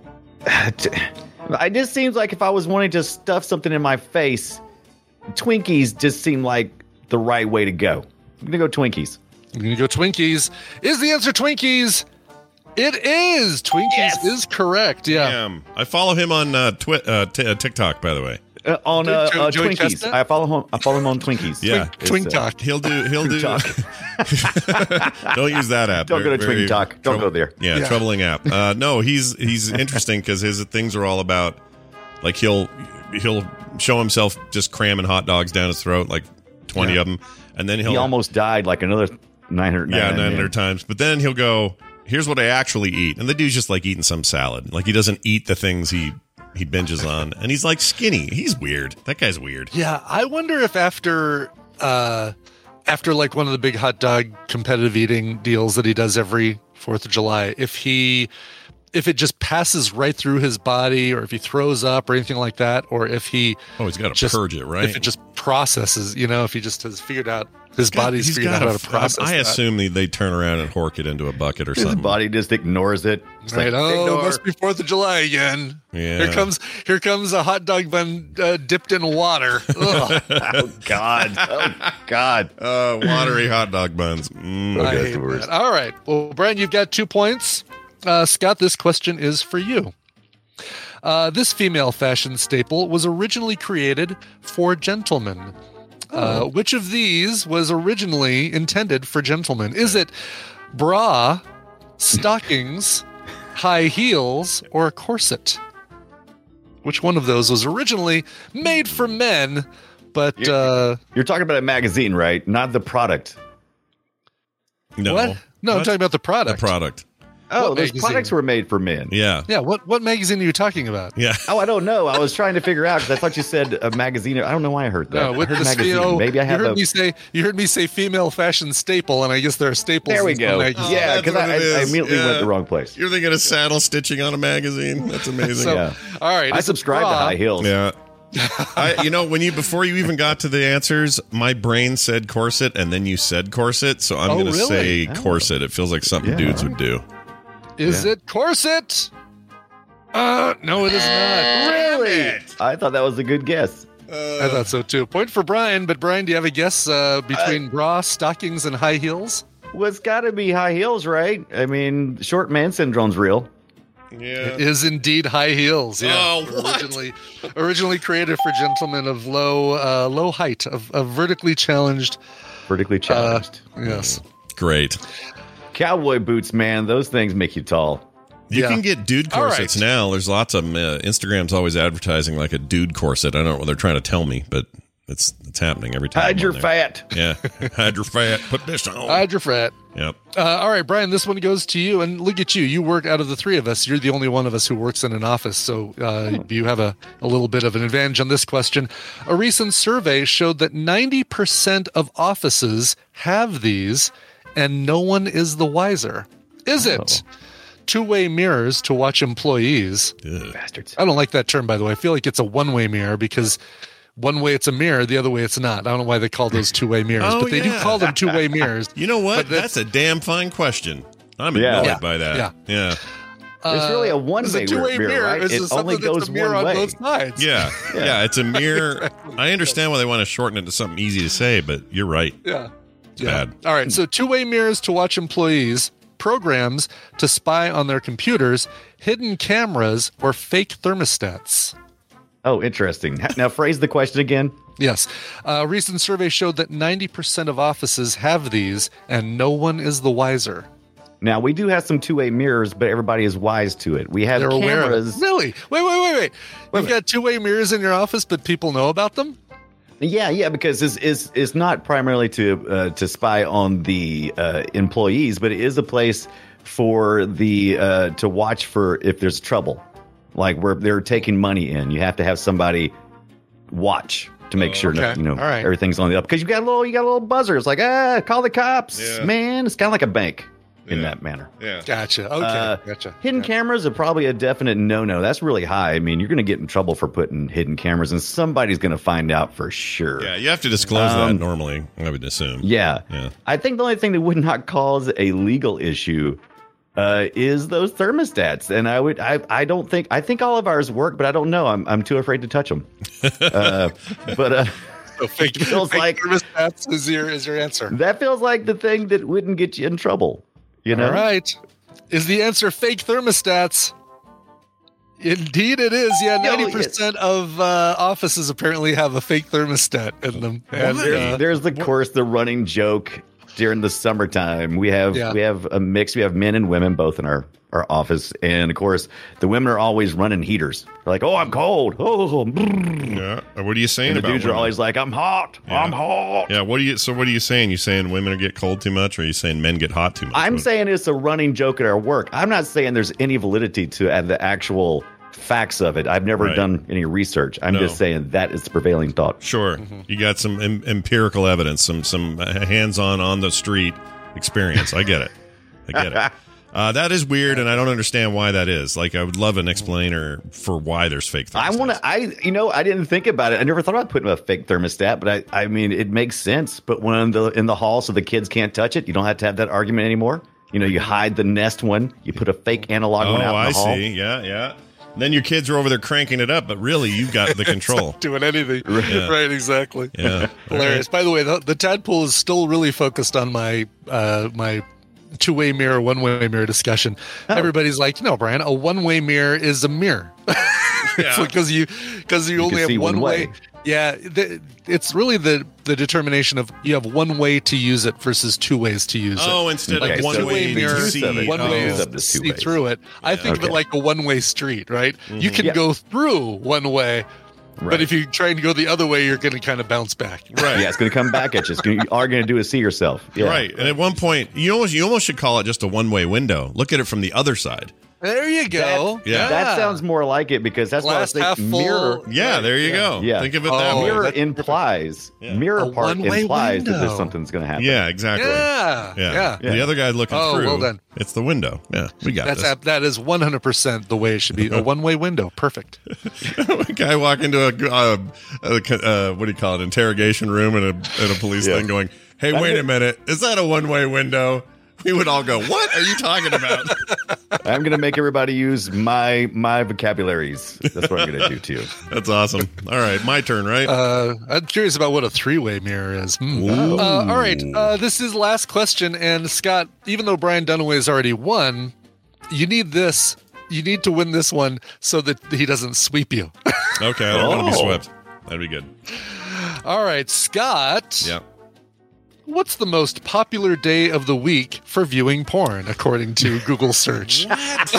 It just seems like if I was wanting to stuff something in my face, Twinkies just seem like the right way to go. I'm going to go Twinkies. I'm going to go Twinkies. Is the answer Twinkies? It is. Twinkies Yes. is correct. Yeah. Damn. I follow him on uh, twi- uh, t- uh, TikTok, by the way. Uh, on uh, Jo- uh, Joey Twinkies. Chestnut? I follow him. I follow him on Twinkies. Yeah. It's, Twink uh, Talk. He'll do. He'll do. Talk. Don't use that app. Don't go to Very- Twink Talk. Don't trouble- go there. Yeah, Yeah. troubling app. Uh, no, he's he's interesting because his things are all about like he'll he'll show himself just cramming hot dogs down his throat, like twenty Yeah. of them, and then he'll He almost died like another nine hundred. yeah nine hundred times. But then he'll go, "Here's what I actually eat," and the dude's just like eating some salad. Like he doesn't eat the things he he binges on, and he's like skinny. He's weird. That guy's weird. Yeah. I wonder if after, uh, after like one of the big hot dog competitive eating deals that he does every Fourth of July, if he if it just passes right through his body, or if he throws up or anything like that, or if he oh, he's got to just, purge it, right? If it just processes, you know, if he just has figured out his He's got- body's he's figured out got how a- to process. I, I that. assume they, they turn around and hork it into a bucket or His something. body just ignores it. It's Right. like, Oh, ignore. it must be Fourth of July again. Yeah. Here comes here comes a hot dog bun uh, dipped in water. Ugh. Oh God! Oh God! Uh, watery hot dog buns. Mm. I that's hate the worst. that. All right. Well, Brian, you've got two points. Uh, Scott, this question is for you. Uh, this female fashion staple was originally created for gentlemen. Uh, which of these was originally intended for gentlemen? Is it bra, stockings, high heels, or a corset? Which one of those was originally made for men, but You're, uh, you're talking about a magazine, right? Not the product. No. what? No, I'm What? talking about the The product. product. Oh, What those magazine? products were made for men. Yeah. Yeah, what what magazine are you talking about? Yeah. Oh, I don't know. I was trying to figure out because I thought you said a magazine. I don't know why I heard that. No, with I heard the magazine. C O, Maybe I you have heard a. me say you heard me say female fashion staple, and I guess there are staples. There we in some go. magazines. yeah, that's because what I, it I is. immediately Yeah. went the wrong place. You're thinking of saddle stitching on a magazine? That's amazing. So, Yeah. all right. I is it subscribe to bra? high heels. yeah. I, you know, when you before you even got to the answers, my brain said corset, and then you said corset, so I'm Oh, going to really? say corset. It feels like something Yeah. dudes would do. Is it corset? Uh, no, it is not. Really? I thought that was a good guess. I thought so too. Point for Brian, but Brian, do you have a guess uh, between bra, stockings, and high heels? Well, it's got to be high heels, right? I mean, short man syndrome's real. Yeah. It is indeed high heels. Yeah. Oh, what? Originally, originally created for gentlemen of low, uh, low height, of, of vertically challenged. Vertically Uh, challenged. yes. Great. Cowboy boots, man. Those things make you tall. You Yeah. can get dude All corsets right. now. There's lots of them. Uh, Instagram's always advertising like a dude corset. I don't know what they're trying to tell me, but it's it's happening every time. Hide I'm your on there. fat. Yeah. Hide your fat. Put this on. Hide your fat. Yep. Uh, all right, Brian, this one goes to you. And look at you. You work out of the three of us. You're the only one of us who works in an office. So uh, you have a, a little bit of an advantage on this question. A recent survey showed that ninety percent of offices have these, and no one is the wiser. Is it two-way mirrors to watch employees? Ugh. Bastards. I don't like that term, by the way. I feel like it's a one-way mirror because one way it's a mirror, the other way it's not. I don't know why they call those two-way mirrors, Oh, but they yeah. do call them two-way mirrors. You know what? But That's, that's- a damn fine question. I'm Yeah. annoyed Yeah. by that. Yeah. Yeah. There's really a Uh, it's one-way a two-way mirror, mirror. right? It's It just only something that's goes a mirror one on way. both sides. Yeah. yeah. It's a mirror. I understand why they want to shorten it to something easy to say, but you're right. Yeah. It's bad. All right. So two-way mirrors to watch employees, programs to spy on their computers, hidden cameras, or fake thermostats. Oh, interesting. Now phrase the question again. Yes. A recent survey showed that ninety percent of offices have these, and no one is the wiser. Now we do have some two-way mirrors, but everybody is wise to it. We have They're aware of cameras. it. Really? Wait, wait, wait, wait. You've got two-way mirrors in your office, but people know about them? Yeah, yeah, because it's it's, it's not primarily to uh, to spy on the uh, employees, but it is a place for the uh, to watch for if there's trouble, like where they're taking money in. You have to have somebody watch to make sure okay. that, you know, All right. everything's on the up. Because you got a little you got a little buzzer. It's like, ah, call the cops, Yeah. man. It's kind of like a bank in Yeah. that manner. Yeah. Gotcha. Okay. Uh, gotcha. Hidden Gotcha. cameras are probably a definite no-no. That's really high. I mean, you're going to get in trouble for putting hidden cameras, and somebody's going to find out for sure. Yeah. You have to disclose that Um, normally, I would assume. Yeah. Yeah. I think the only thing that would not cause a legal issue uh, is those thermostats. And I would, I, I don't think, I think all of ours work, but I don't know. I'm, I'm too afraid to touch them. uh, but uh, So fake, it feels fake like thermostats is your, is your answer. that feels like the thing that wouldn't get you in trouble. You know? All right. Is the answer fake thermostats? Indeed it is. Yeah, Yo, ninety percent of uh, offices apparently have a fake thermostat in them. And, There's, uh, there's the course, the running joke during the summertime. We have Yeah. we have a mix. We have men and women both in our, our office, and of course, the women are always running heaters. They're like, "Oh, I'm cold." Oh, brrr. Yeah. What are you saying And the about dudes are women? always like, "I'm hot. Yeah. I'm hot." Yeah. What are you? So what are you saying? You saying women get cold too much, or are you saying men get hot too much? I'm What- saying it's a running joke at our work. I'm not saying there's any validity to uh, the actual facts of it. I've never Right. done any research. I'm No. just saying that is the prevailing thought. Sure. You got some em- empirical evidence, some some hands-on on the street experience. I get it. I get it. Uh, that is weird, and I don't understand why that is. Like, I would love an explainer for why there's fake thermostats. I want to. I you know I didn't think about it. I never thought about putting a fake thermostat, but I I mean it makes sense. But when in the in the hall, so the kids can't touch it, you don't have to have that argument anymore. You know, you hide the Nest one, you put a fake analog oh, one out in the I hall. see. Yeah, yeah. Then your kids are over there cranking it up, but really, you've got the control. Doing anything. Yeah. Right, exactly. Yeah. Hilarious. By the way, the, the Tadpole is still really focused on my uh, my two-way mirror, one-way mirror discussion. Oh. Everybody's like, no, Brian, a one-way mirror is a mirror. It's because you because you, you only have one, one way. way. Yeah, the, it's really the the determination of you have one way to use it versus two ways to use it. Oh, instead like of one so way mirror, to see, one oh. way is to see through it. Yeah. I think okay. of it like a one-way street, right? Mm-hmm. You can yeah. go through one way. Right. But if you try to go the other way, you're going to kind of bounce back. Right. Yeah, it's going to come back at you. It's gonna, all you're going to do is see yourself. Yeah. Right. And at one point, you almost you almost should call it just a one-way window. Look at it from the other side. There you go. That, yeah. That sounds more like it because that's Glass what I was thinking. Mirror. Yeah, there you yeah. go. Yeah. Think of it oh, that way. Mirror implies, yeah. mirror a part implies window. that there's something's going to happen. Yeah, exactly. Yeah. Yeah. yeah. The other guy looking oh, through. Well done. It's the window. Yeah, we got That's this. Ab- that is one hundred percent the way it should be. A one-way window. Perfect. A guy walk into a, uh, a uh, what do you call it, interrogation room in a, in a police Yeah. thing going, hey, wait a minute. Is that a one-way window? We would all go, what are you talking about? I'm going to make everybody use my my vocabularies. That's what I'm going to do too. That's awesome. All right, my turn, right? Uh, I'm curious about what a three-way mirror is. Hmm. Uh, all right, uh, this is last question. And Scott, even though Brian Dunaway's already won, you need this. You need to win this one so that he doesn't sweep you. Okay, I don't want to be Oh. swept. That'd be good. All right, Scott. Yeah. What's the most popular day of the week for viewing porn, according to Google search? What?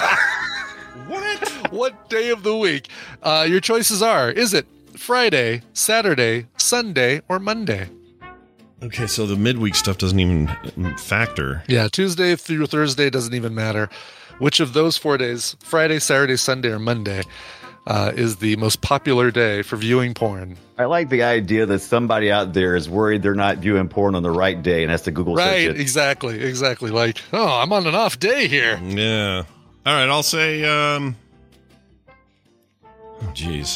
What? What day of the week? Uh, your choices are, is it Friday, Saturday, Sunday, or Monday? Okay, so the midweek stuff doesn't even factor. Yeah, Tuesday through Thursday doesn't even matter. Which of those four days, Friday, Saturday, Sunday, or Monday, uh, is the most popular day for viewing porn? I like the idea that somebody out there is worried they're not viewing porn on the right day and has to Google Right, search it. exactly, exactly. Like, oh, I'm on an off day here. Yeah. All right, I'll say, um, oh, geez.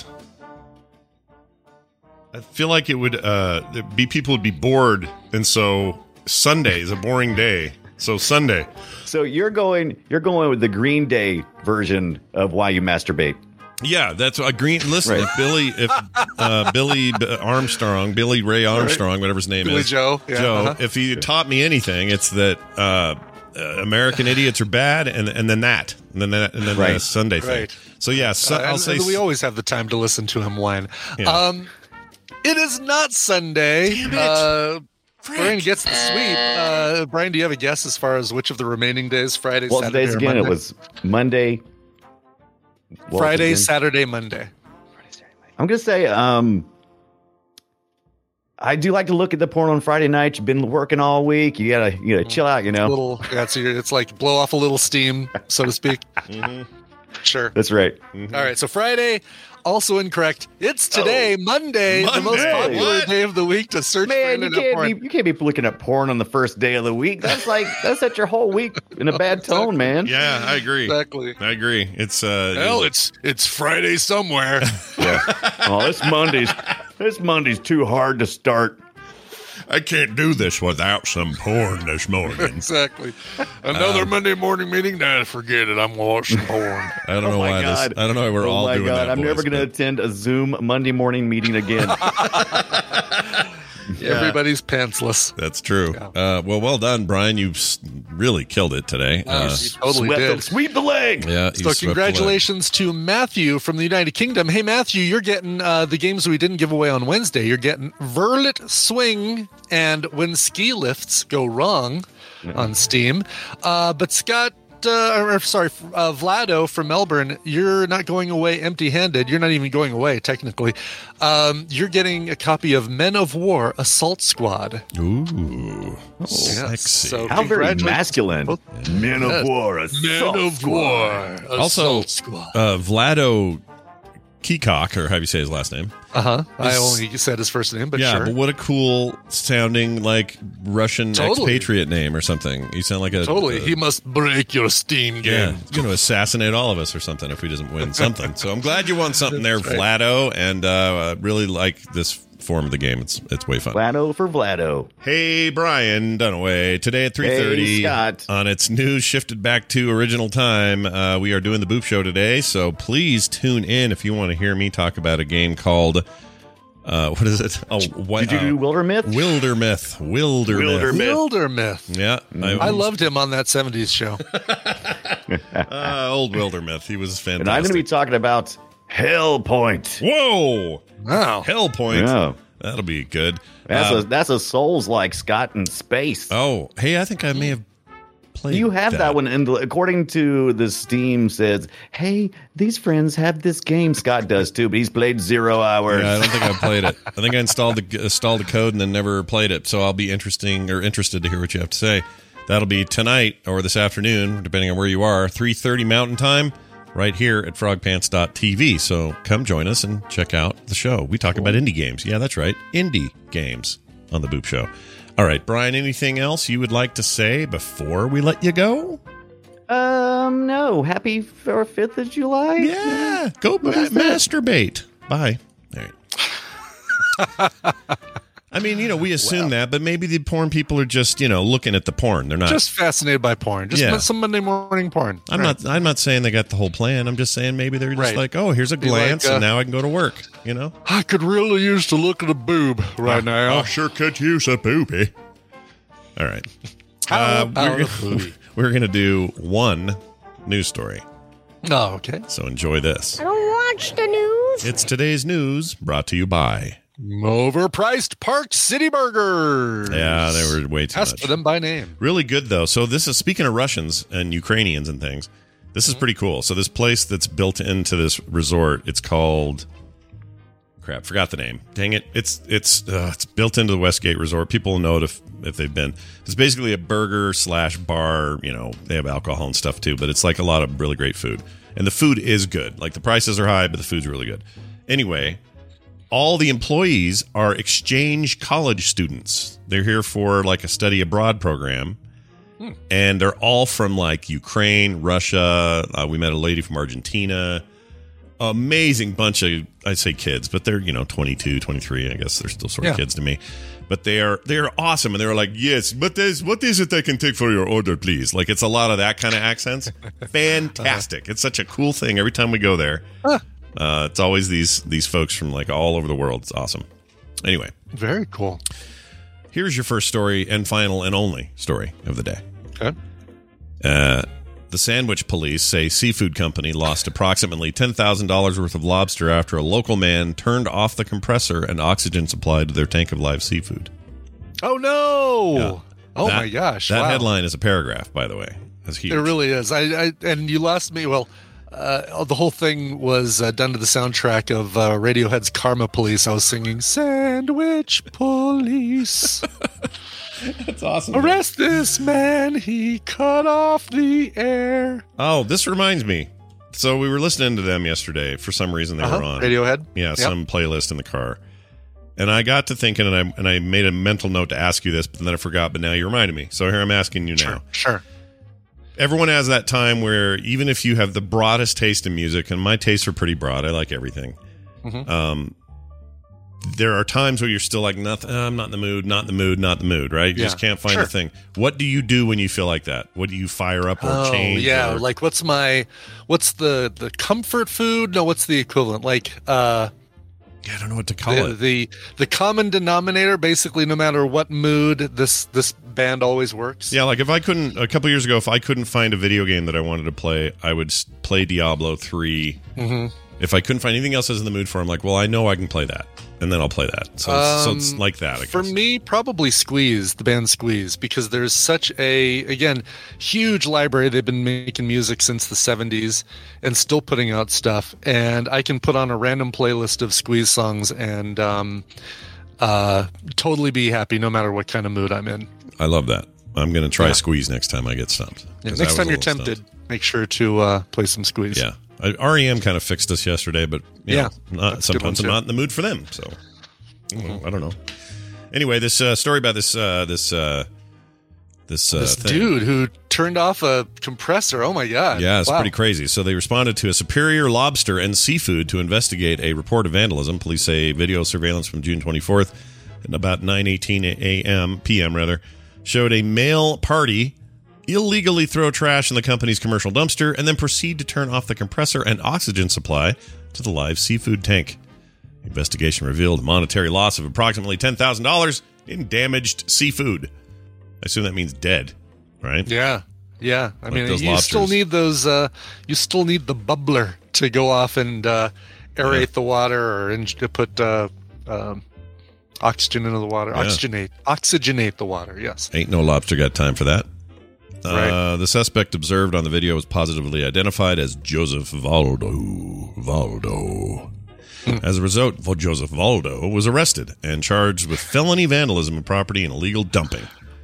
I feel like it would uh, be people would be bored, and so Sunday is a boring day. So Sunday. So you're going you're going with the Green Day version of why you masturbate. Yeah, that's a green. Listen, Right. if Billy, if uh, Billy Armstrong, Billy Ray Armstrong, whatever his name Billy is, Joe, yeah, Joe. uh-huh. If he taught me anything, it's that uh, uh, American idiots are bad, and and then that, and then that, and then Right. the Sunday thing. Right. So yeah, so, Uh, I'll and- say and we always have the time to listen to him whine. Yeah. Um, it is not Sunday. Damn it. Uh, Brian gets the sweep. Uh, Brian, do you have a guess as far as which of the remaining days? Friday, Well, Saturday, today's or again Monday? it was Monday. What was it Friday, again? Saturday, Monday. I'm gonna say, um, I do like to look at the porn on Friday night. You've been working all week. You gotta, you gotta chill out. You A know, little, yeah, so you're, it's like blow off a little steam, so to speak. Mm-hmm. Sure. that's right. All right, so Friday, also incorrect. It's today, Monday, the most Monday. popular What? day of the week to search for Man, you internet can't porn. be you can't be looking at porn on the first day of the week. That's like that's set your whole week in a bad tone, man. Yeah, I agree. Exactly. I agree. It's uh, Hell, it's it's Friday somewhere. Yeah. Oh, this Monday's this Monday's too hard to start. I can't do this without some porn this morning. Exactly. Another Um, Monday morning meeting? Nah, forget it. I'm watching porn. I don't know Oh my why God. this. I don't know why we're oh all my doing God, that. I'm never boys, going to but- attend a Zoom Monday morning meeting again. Everybody's pantsless. That's true. Uh, well, well done, Brian. You've s- really killed it today. Oh, Uh, you totally Swept did. the- sweep the leg. yeah. you So swept the leg. congratulations to Matthew from the United Kingdom. Hey, Matthew, you're getting uh, the games we didn't give away on Wednesday. You're getting Verlet Swing and When Ski Lifts Go Wrong on Steam. Uh, but Scott, uh, or sorry, uh, Vlado from Melbourne, you're not going away empty-handed. You're not even going away, technically. Um, you're getting a copy of Men of War Assault Squad. Ooh, Yes. sexy. So How very congratulations. masculine. Men of Yes. War. Men Assault of Squad. War Assault Also, Squad. uh, Vlado Keecock, or how do you say his last name? Uh huh. I only said his first name, but yeah, sure. but what a cool sounding like Russian Totally. expatriate name or something. You sound like a Totally. a- He must break your Steam game. yeah, he's going to assassinate all of us or something if he doesn't win something. So I'm glad you won something there, That's right. Vlado, and uh, I really like this form of the game. It's it's way fun. Vlado for Vlado. Hey, Brian Dunaway. Today at three thirty Hey, Scott. on its news shifted back to original time, uh, we are doing the Boop Show today, so please tune in if you want to hear me talk about a game called, uh, what is it? Oh, what, Did you uh, do Wildermyth? Wildermyth. Wildermyth. Wildermyth. Yeah. I loved him on that seventies show. uh, old Wildermyth. He was fantastic. And I'm going to be talking about Hellpoint. Whoa! Wow. Hellpoint. Yeah. That'll be good. That's Uh, a that's a Souls like Scott in space. oh, hey, I think I may have played You have that, one, and according to the Steam says, hey, these friends have this game. Scott does too, but he's played zero hours. Yeah, I don't think I played it. I think I installed the installed the code and then never played it. So I'll be interesting or interested to hear what you have to say. That'll be tonight or this afternoon, depending on where you are. three thirty Mountain Time, right here at frog pants dot t v. So come join us and check out the show. We talk about indie games. Yeah, that's right, indie games on the Boop Show. All right, Brian. Anything else you would like to say before we let you go? Um, no. Happy for fifth of July? Yeah, go ma- masturbate. Bye. All right. I mean, you know, we assume that, but maybe the porn people are just, you know, looking at the porn. They're not Just fascinated by porn. Just Yeah. some Monday morning porn. I'm Right. not. I'm not saying they got the whole plan. I'm just saying maybe they're just Right. like, oh, here's a Be like, glance, uh, and now I can go to work. You know, I could really use to look at a boob right now. I sure could use a booby. All right, How Uh, about we're, a booby? we're gonna do one news story. Oh, okay. So enjoy this. I don't watch the news. It's today's news, brought to you by. Overpriced Park City Burgers. Yeah, they were way too Ask much. for them by name. Really good though. So this is speaking of Russians and Ukrainians and things. This is pretty cool. So this place that's built into this resort, it's called crap, forgot the name. Dang it. It's it's uh, it's built into the Westgate Resort. People will know it if if they've been. It's basically a burger slash bar, you know, they have alcohol and stuff too, but it's like a lot of really great food. And the food is good. Like the prices are high, but the food's really good. Anyway, all the employees are exchange college students. They're here for like a study abroad program. Hmm. And they're all from like Ukraine, Russia. Uh, we met a lady from Argentina. Amazing bunch of, I'd say kids, but they're, you know, twenty-two, twenty-three. I guess they're still sort of Yeah. kids to me. But they are they're awesome. And they were like, yes, but there's, what is it I can take for your order, please? Like it's a lot of that kind of accents. Fantastic. It's such a cool thing every time we go there. Huh. Uh, it's always these these folks from like all over the world. It's awesome. Anyway, Very cool. here's your first story and final and only story of the day. Okay. Uh, the Sandwich Police say seafood company lost approximately ten thousand dollars worth of lobster after a local man turned off the compressor and oxygen supply to their tank of live seafood. Oh, no. Yeah. Oh, That- my gosh. That wow. headline is a paragraph, by the way. That's huge. It really is. I, I And you lost me. Well, uh, the whole thing was uh, done to the soundtrack of uh, Radiohead's Karma Police. I was singing Sandwich Police. That's awesome. Arrest this man. He cut off the air. Oh, this reminds me. So we were listening to them yesterday. For some reason, they Uh-huh. were on Radiohead? Yeah, Yep. some playlist in the car. And I got to thinking, and I and I made a mental note to ask you this, but then I forgot. But now you reminded me. So here I'm asking you now. Sure. Everyone has that time where even if you have the broadest taste in music, and my tastes are pretty broad, I like everything. Mhm. Um, there are times where you're still like, nothing. I'm not in the mood, not in the mood, not in the mood. Right? You Yeah, just can't find sure. the thing. What do you do when you feel like that? What do you fire up or Oh, change? yeah. or- Like, what's my, what's the, the comfort food? No, what's the equivalent? Like, uh, I don't know what to call the, it. the the common denominator, basically, no matter what mood this this band always works. Yeah, like if I couldn't, a couple years ago, if I couldn't find a video game that I wanted to play, I would s- play Diablo three. Mhm. If I couldn't find anything else I was in the mood for, I'm like, well, I know I can play that. And then I'll play that. So, it's, so it's Um, like that, I For guess. me, probably Squeeze, the band Squeeze, because there's such a, again, huge library. They've been making music since the seventies and still putting out stuff. And I can put on a random playlist of Squeeze songs and um, uh, totally be happy no matter what kind of mood I'm in. I love that. I'm going to try Yeah. Squeeze next time I get stumped. Yeah, 'Cause next I time was you're a little tempted, stumped. make sure to uh, play some Squeeze. Yeah. I, R E M kind of fixed us yesterday, but you yeah, know, not, sometimes I'm not in the mood for them. So mm-hmm. I don't know. Anyway, this uh, story about this uh, this uh, this, uh, this thing. dude who turned off a compressor. Oh my god! Yeah, it's wow. pretty crazy. So they responded to a Superior Lobster and Seafood to investigate a report of vandalism. Police say video surveillance from June twenty-fourth at about nine eighteen a.m. p m rather showed a male party illegally throw trash in the company's commercial dumpster and then proceed to turn off the compressor and oxygen supply to the live seafood tank. The investigation revealed a monetary loss of approximately ten thousand dollars in damaged seafood. I assume that means dead, right? Yeah, yeah. I like mean, you lobsters. still need those. Uh, you still need the bubbler to go off and uh, aerate yeah. the water or in- to put uh, um, oxygen into the water. Yeah. Oxygenate, oxygenate the water. Yes. Ain't no lobster got time for that. Right. Uh, the suspect observed on the video was positively identified as Joseph Valdo. Valdo. Hmm. As a result, Joseph Valdo was arrested and charged with felony vandalism of property and illegal dumping.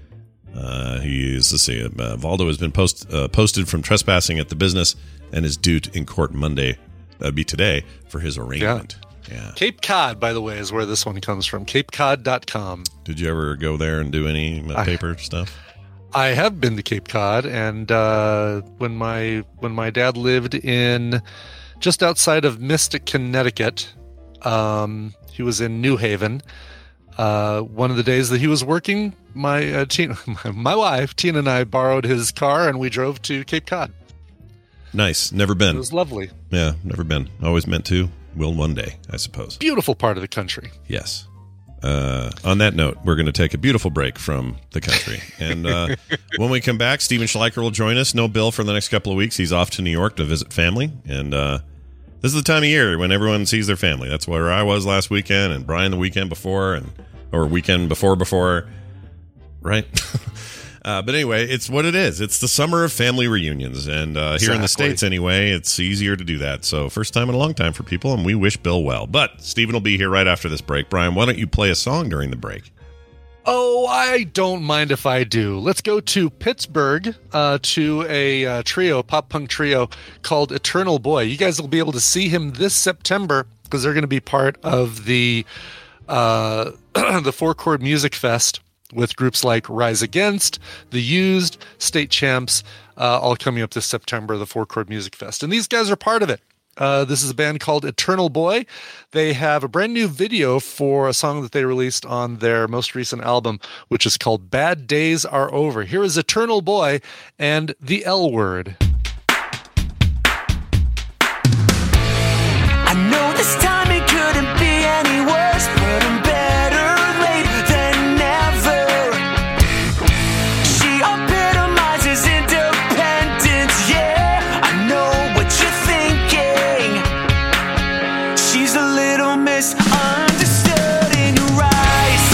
Uh, he is, let's see, uh, Valdo has been post, uh, posted from trespassing at the business and is due in court Monday, that'd be today, for his arraignment. Yeah. yeah. Cape Cod, by the way, is where this one comes from. cape cod dot com. Did you ever go there and do any uh, paper I, stuff? I have been to Cape Cod, and uh, when my when my dad lived in just outside of Mystic, Connecticut, um, he was in New Haven. Uh, one of the days that he was working, my uh, Tina, my wife Tina and I borrowed his car, and we drove to Cape Cod. Nice. Never been. It was lovely. Yeah, never been. Always meant to. Will one day, I suppose. Beautiful part of the country. Yes. Uh, on that note, we're going to take a beautiful break from the country. And uh, when we come back, Steven Schleicher will join us. No Bill for the next couple of weeks. He's off to New York to visit family. And uh, this is the time of year when everyone sees their family. That's where I was last weekend, and Brian the weekend before, and or weekend before before, right? uh, but anyway, it's what it is. It's the summer of family reunions. And uh, exactly. here in the States anyway, it's easier to do that. So first time in a long time for people, and we wish Bill well. But Steven will be here right after this break. Brian, why don't you play a song during the break? Oh, I don't mind if I do. Let's go to Pittsburgh uh, to a uh, trio, pop punk trio called Eternal Boy. You guys will be able to see him this September because they're going to be part of the uh, the Four Chord Music Fest with groups like Rise Against, The Used, State Champs, uh, all coming up this September, the Four Chord Music Fest. And these guys are part of it. Uh, this is a band called Eternal Boy. They have a brand new video for a song that they released on their most recent album, which is called Bad Days Are Over. Here is Eternal Boy and the L Word. I know this time it couldn't be any worse, but I'm better late than never. She epitomizes independence, yeah, I know what you're thinking. She's a little misunderstood in your eyes.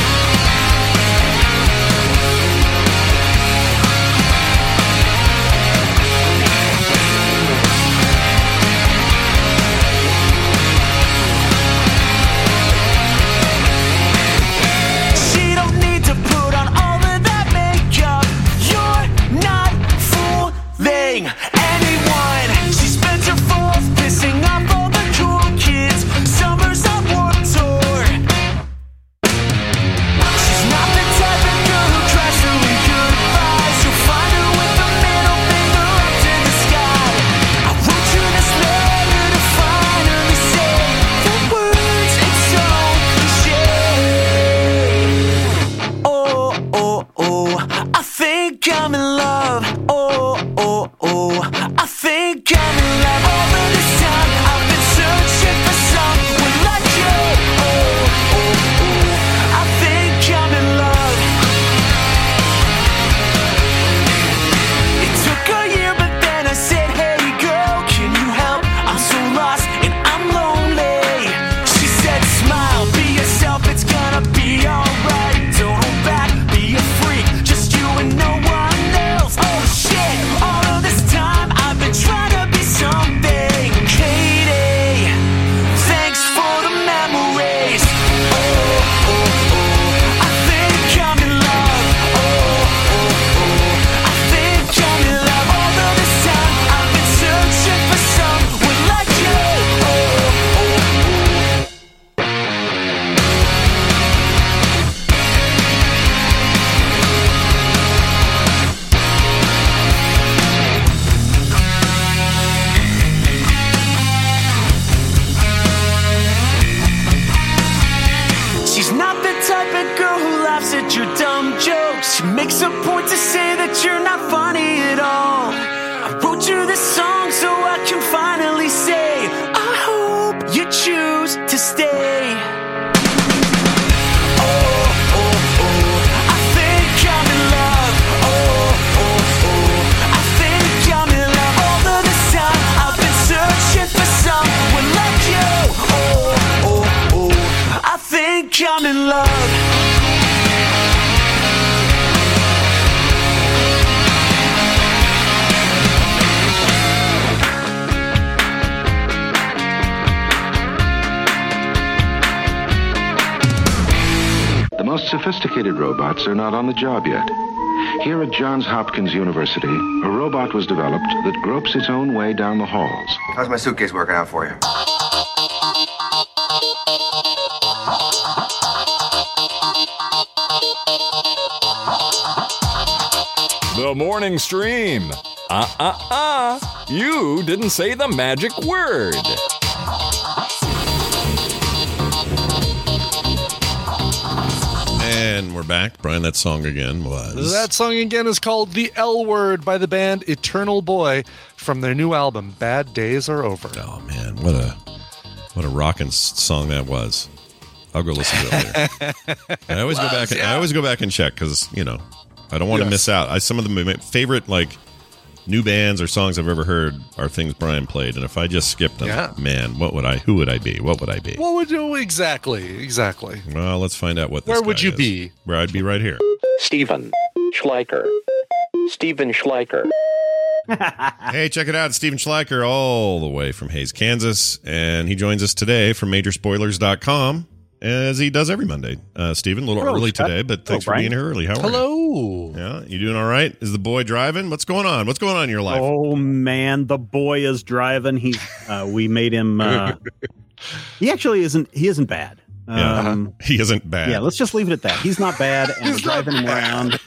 She makes a point to say that you're not funny at all. I wrote you this song so I can finally say, I hope you choose to stay. Oh, oh, oh, I think I'm in love. Oh, oh, oh, I think I'm in love. All of this time I've been searching for someone like you. Oh, oh, oh, I think I'm in love. The most sophisticated robots are not on the job yet. Here at Johns Hopkins University, a robot was developed that gropes its own way down the halls. How's my suitcase working out for you? The morning stream. Uh-uh-uh. You didn't say the magic word. And we're back. Brian, that song again was... That song again is called The L Word by the band Eternal Boy from their new album, Bad Days Are Over. Oh, man. What a what a rockin' song that was. I'll go listen to it later. I always was, go back and, yeah. I always go back and check because, you know, I don't want to Yes. miss out. I, some of the, my favorite, like, new bands or songs I've ever heard are things Brian played. And if I just skipped them, Yeah. man, what would I, who would I be? What would I be? What would you exactly? Exactly. Well, let's find out what this Where would guy you is. be? Where I'd be right here. Steven Schleicher. Steven Schleicher. Hey, check it out. Steven Schleicher, all the way from Hays, Kansas. And he joins us today from Major Spoilers dot com, as he does every Monday. Uh, Steven, a little Hello, early Scott. today, but thanks Hello, for being Brian. here early. How are Hello. you? Yeah, you doing all right? Is the boy driving? What's going on? What's going on in your life? Oh man, the boy is driving. He, uh, we made him. Uh, he actually isn't. He isn't bad. Yeah, Um, he isn't bad. yeah, let's just leave it at that. He's not bad, and we're driving him around.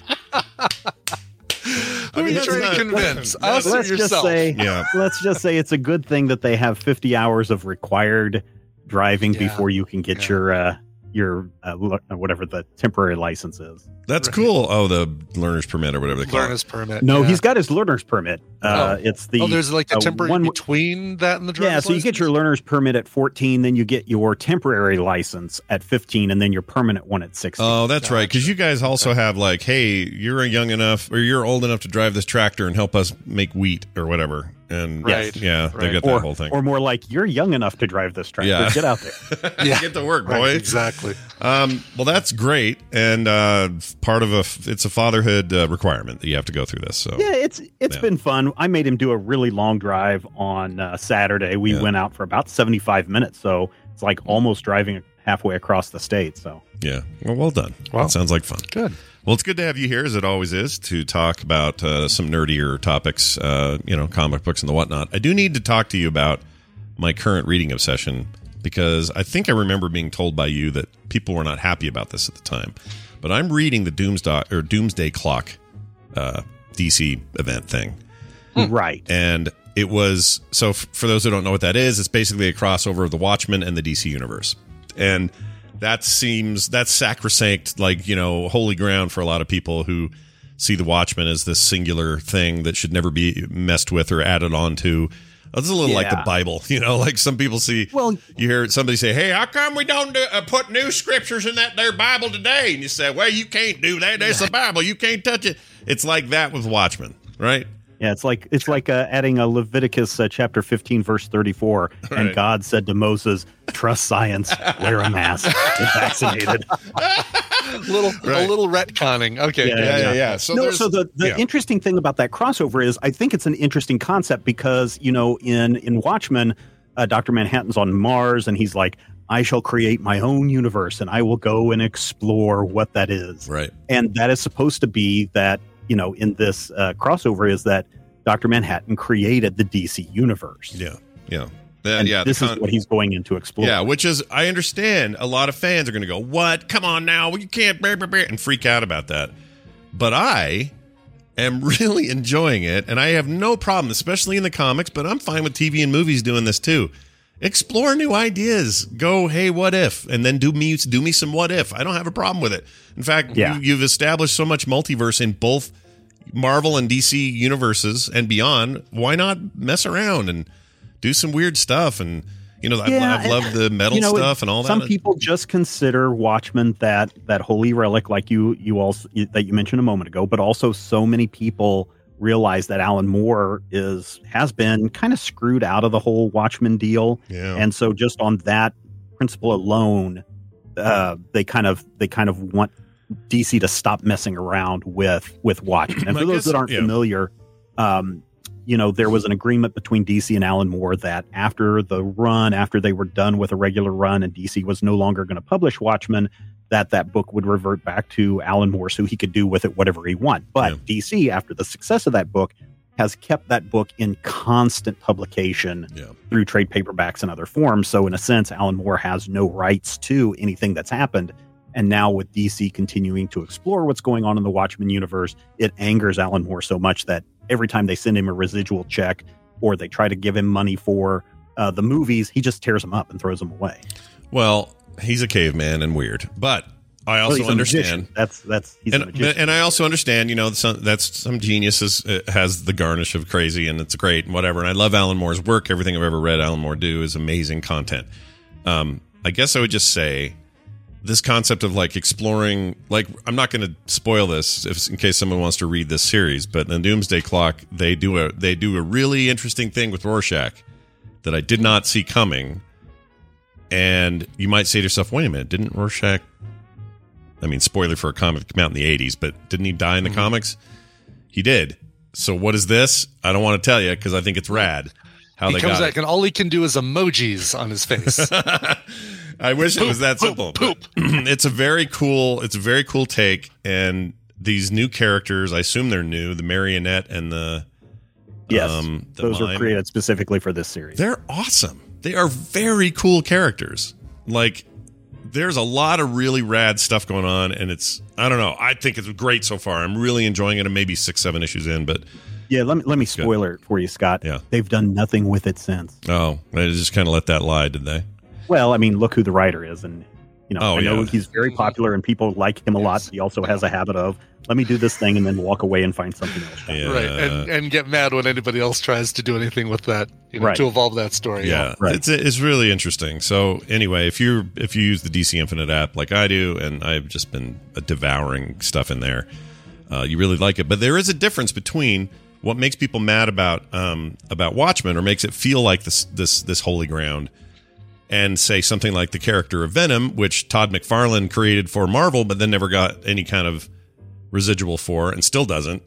Who are you that's trying not- to convince? that's- Us or Let's just yourself? say, Yeah. let's just say it's a good thing that they have fifty hours of required driving Yeah. before you can get Yeah. your uh, your uh, lo- whatever the temporary license is. That's cool. Oh, the learner's permit or whatever they call Learner's it. permit. No, yeah. he's got his learner's permit. Uh, It's the Oh, there's like a uh, temporary one- between that and the driver's Yeah, so you get license? your learner's permit at fourteen, then you get your temporary license at fifteen, and then your permanent one at sixteen. Oh, that's right. Because you guys also have like, hey, you're young enough or you're old enough to drive this tractor and help us make wheat or whatever. And Right. yeah, they Right. get or, that whole thing. or more like, you're young enough to drive this tractor. Yeah. Get out there. Yeah. Get to work, boy. Right, exactly. Um, well, that's great, and uh, part of a it's a fatherhood uh, requirement that you have to go through this. So Yeah, it's it's Yeah. been fun. I made him do a really long drive on uh, Saturday. We Yeah. went out for about seventy-five minutes, so it's like almost driving halfway across the state. So yeah, well, well done. Wow. That sounds like fun. Good. Well, it's good to have you here, as it always is, to talk about uh, some nerdier topics, uh, you know, comic books and the whatnot. I do need to talk to you about my current reading obsession, because I think I remember being told by you that people were not happy about this at the time. But I'm reading the Doomsday or Doomsday Clock uh, D C event thing. right, And it was, so f- for those who don't know what that is, it's basically a crossover of the Watchmen and the D C universe. And that seems, that's sacrosanct, like, you know, holy ground for a lot of people who see the Watchmen as this singular thing that should never be messed with or added on to. It's a little like the Yeah. Bible, you know, like some people see, Well- you hear somebody say, hey, how come we don't do, uh, put new scriptures in that there Bible today? And you say, well, you can't do that. That's the Bible. You can't touch it. It's like that with Watchmen, right? yeah, it's like it's like uh, adding a Leviticus uh, chapter fifteen, verse thirty-four, Right. and God said to Moses, "Trust science, wear a mask, get vaccinated." little Right. a little retconning. Okay. Yeah, good. Yeah, yeah, yeah. So no, there's- so the, the yeah. interesting thing about that crossover is I think it's an interesting concept because, you know, in, in Watchmen, uh, Doctor Manhattan's on Mars and he's like, I shall create my own universe and I will go and explore what that is. Right. And that is supposed to be that, you know, in this uh, crossover is that Doctor Manhattan created the D C universe. Yeah, yeah. Uh, And yeah, the this con- is what he's going in to explore. Yeah, which is, I understand a lot of fans are going to go, what? Come on now. Well, you can't, blah, blah, blah," and freak out about that. But I am really enjoying it, and I have no problem, especially in the comics, but I'm fine with T V and movies doing this too. Explore new ideas. Go, hey, what if? And then do me do me some what if. I don't have a problem with it. In fact, Yeah. you, you've established so much multiverse in both Marvel and D C universes and beyond. Why not mess around and do some weird stuff? And, you know, Yeah, I've, I've loved the metal you know, stuff and all some that. Some people just consider Watchmen that that holy relic, like you you also that you mentioned a moment ago. But also, so many people realize that Alan Moore is has been kind of screwed out of the whole Watchmen deal, Yeah. and so just on that principle alone, uh, they kind of they kind of want D C to stop messing around with with Watchmen. And I for those guess- that aren't yeah. familiar, um, you know, there was an agreement between D C and Alan Moore that after the run, after they were done with a regular run, and D C was no longer going to publish Watchmen, that that book would revert back to Alan Moore so he could do with it whatever he want. But Yeah. D C, after the success of that book, has kept that book in constant publication Yeah. through trade paperbacks and other forms. So in a sense, Alan Moore has no rights to anything that's happened. And now with D C continuing to explore what's going on in the Watchmen universe, it angers Alan Moore so much that every time they send him a residual check or they try to give him money for uh, the movies, he just tears them up and throws them away. Well, he's a caveman and weird, but I Well, also he's a understand. magician. That's that's he's a and, magician. and I also understand, you know, some, that's some geniuses uh, has the garnish of crazy, and it's great and whatever. And I love Alan Moore's work. Everything I've ever read Alan Moore do is amazing content. Um, I guess I would just say this concept of like exploring, like I'm not going to spoil this if, in case someone wants to read this series, but in Doomsday Clock they do a they do a really interesting thing with Rorschach that I did not see coming. And you might say to yourself, wait a minute, didn't Rorschach, I mean, spoiler for a comic that came out in the eighties, but didn't he die in the Mm-hmm. comics? He did. So what is this? I don't want to tell you because I think it's rad how he they comes got back and all he can do is emojis on his face. I wish Poop, it was that poop, simple. poop. But it's a very cool. It's a very cool take, and these new characters. I assume they're new. The marionette and the yes, um, the those were mime. created specifically for this series. They're awesome. They are very cool characters. Like, there's a lot of really rad stuff going on, and it's I don't know. I think it's great so far. I'm really enjoying it. I'm maybe six, seven issues in, but Yeah, let me let me spoiler it for you, Scott. Yeah. They've done nothing with it since. oh, they just kind of let that lie, did they? Well, I mean, look who the writer is, and you know, Oh, I know yeah. he's very popular and people like him a lot. He also has a habit of let me do this thing and then walk away and find something else. Yeah. Right, and and get mad when anybody else tries to do anything with that, you know, Right. to evolve that story. Yeah, Right. it's it's really interesting. So anyway, if you if you use the D C Infinite app like I do, and I've just been devouring stuff in there, uh, you really like it. But there is a difference between what makes people mad about um, about Watchmen, or makes it feel like this this this holy ground, and say something like the character of Venom, which Todd McFarlane created for Marvel, but then never got any kind of residual for, and still doesn't.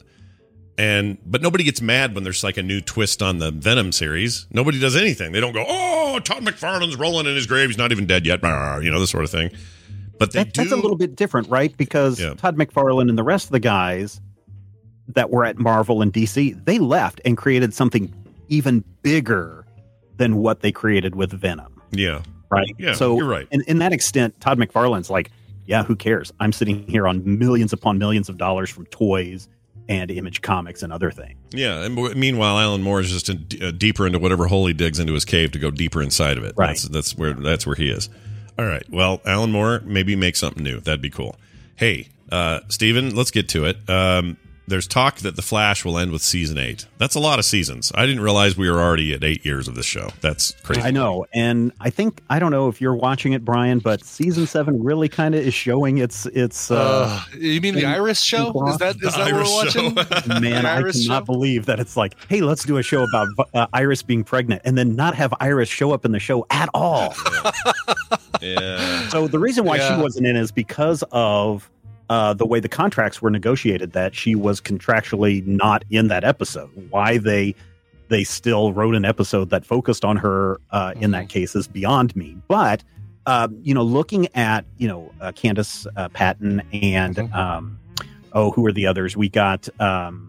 And but nobody gets mad when there's like a new twist on the Venom series. Nobody does anything. They don't go, "Oh, Todd McFarlane's rolling in his grave. He's not even dead yet." You know, this sort of thing. But they That, do. that's a little bit different, right? Because Yeah. Todd McFarlane and the rest of the guys that were at Marvel and D C, they left and created something even bigger than what they created with Venom. Yeah. Right. Yeah, So you're right. In, in that extent, Todd McFarlane's like, yeah, who cares? I'm sitting here on millions upon millions of dollars from toys and Image Comics and other things. Yeah. And w- meanwhile, Alan Moore is just in, uh, deeper into whatever hole he digs into his cave to go deeper inside of it. Right. That's, that's where that's where he is. All right. Well, Alan Moore, maybe make something new. That'd be cool. Hey, uh, Steven, let's get to it. Um, there's talk that The Flash will end with season eight. That's a lot of seasons. I didn't realize we were already at eight years of this show. That's crazy. I know. And I think, I don't know if you're watching it, Brian, but season seven really kind of is showing its, its, uh, Uh, you mean the in- Iris show? in Is that is The that what we're Iris watching? show. man, The I Iris cannot show? believe that it's like, hey, let's do a show about uh, Iris being pregnant and then not have Iris show up in the show at all. Yeah. So the reason why Yeah. she wasn't in is because of uh, the way the contracts were negotiated, that she was contractually not in that episode. Why they they still wrote an episode that focused on her uh, in that case is beyond me. But um, you know, looking at you know uh, Candace uh, Patton and um, oh, who are the others? We got um,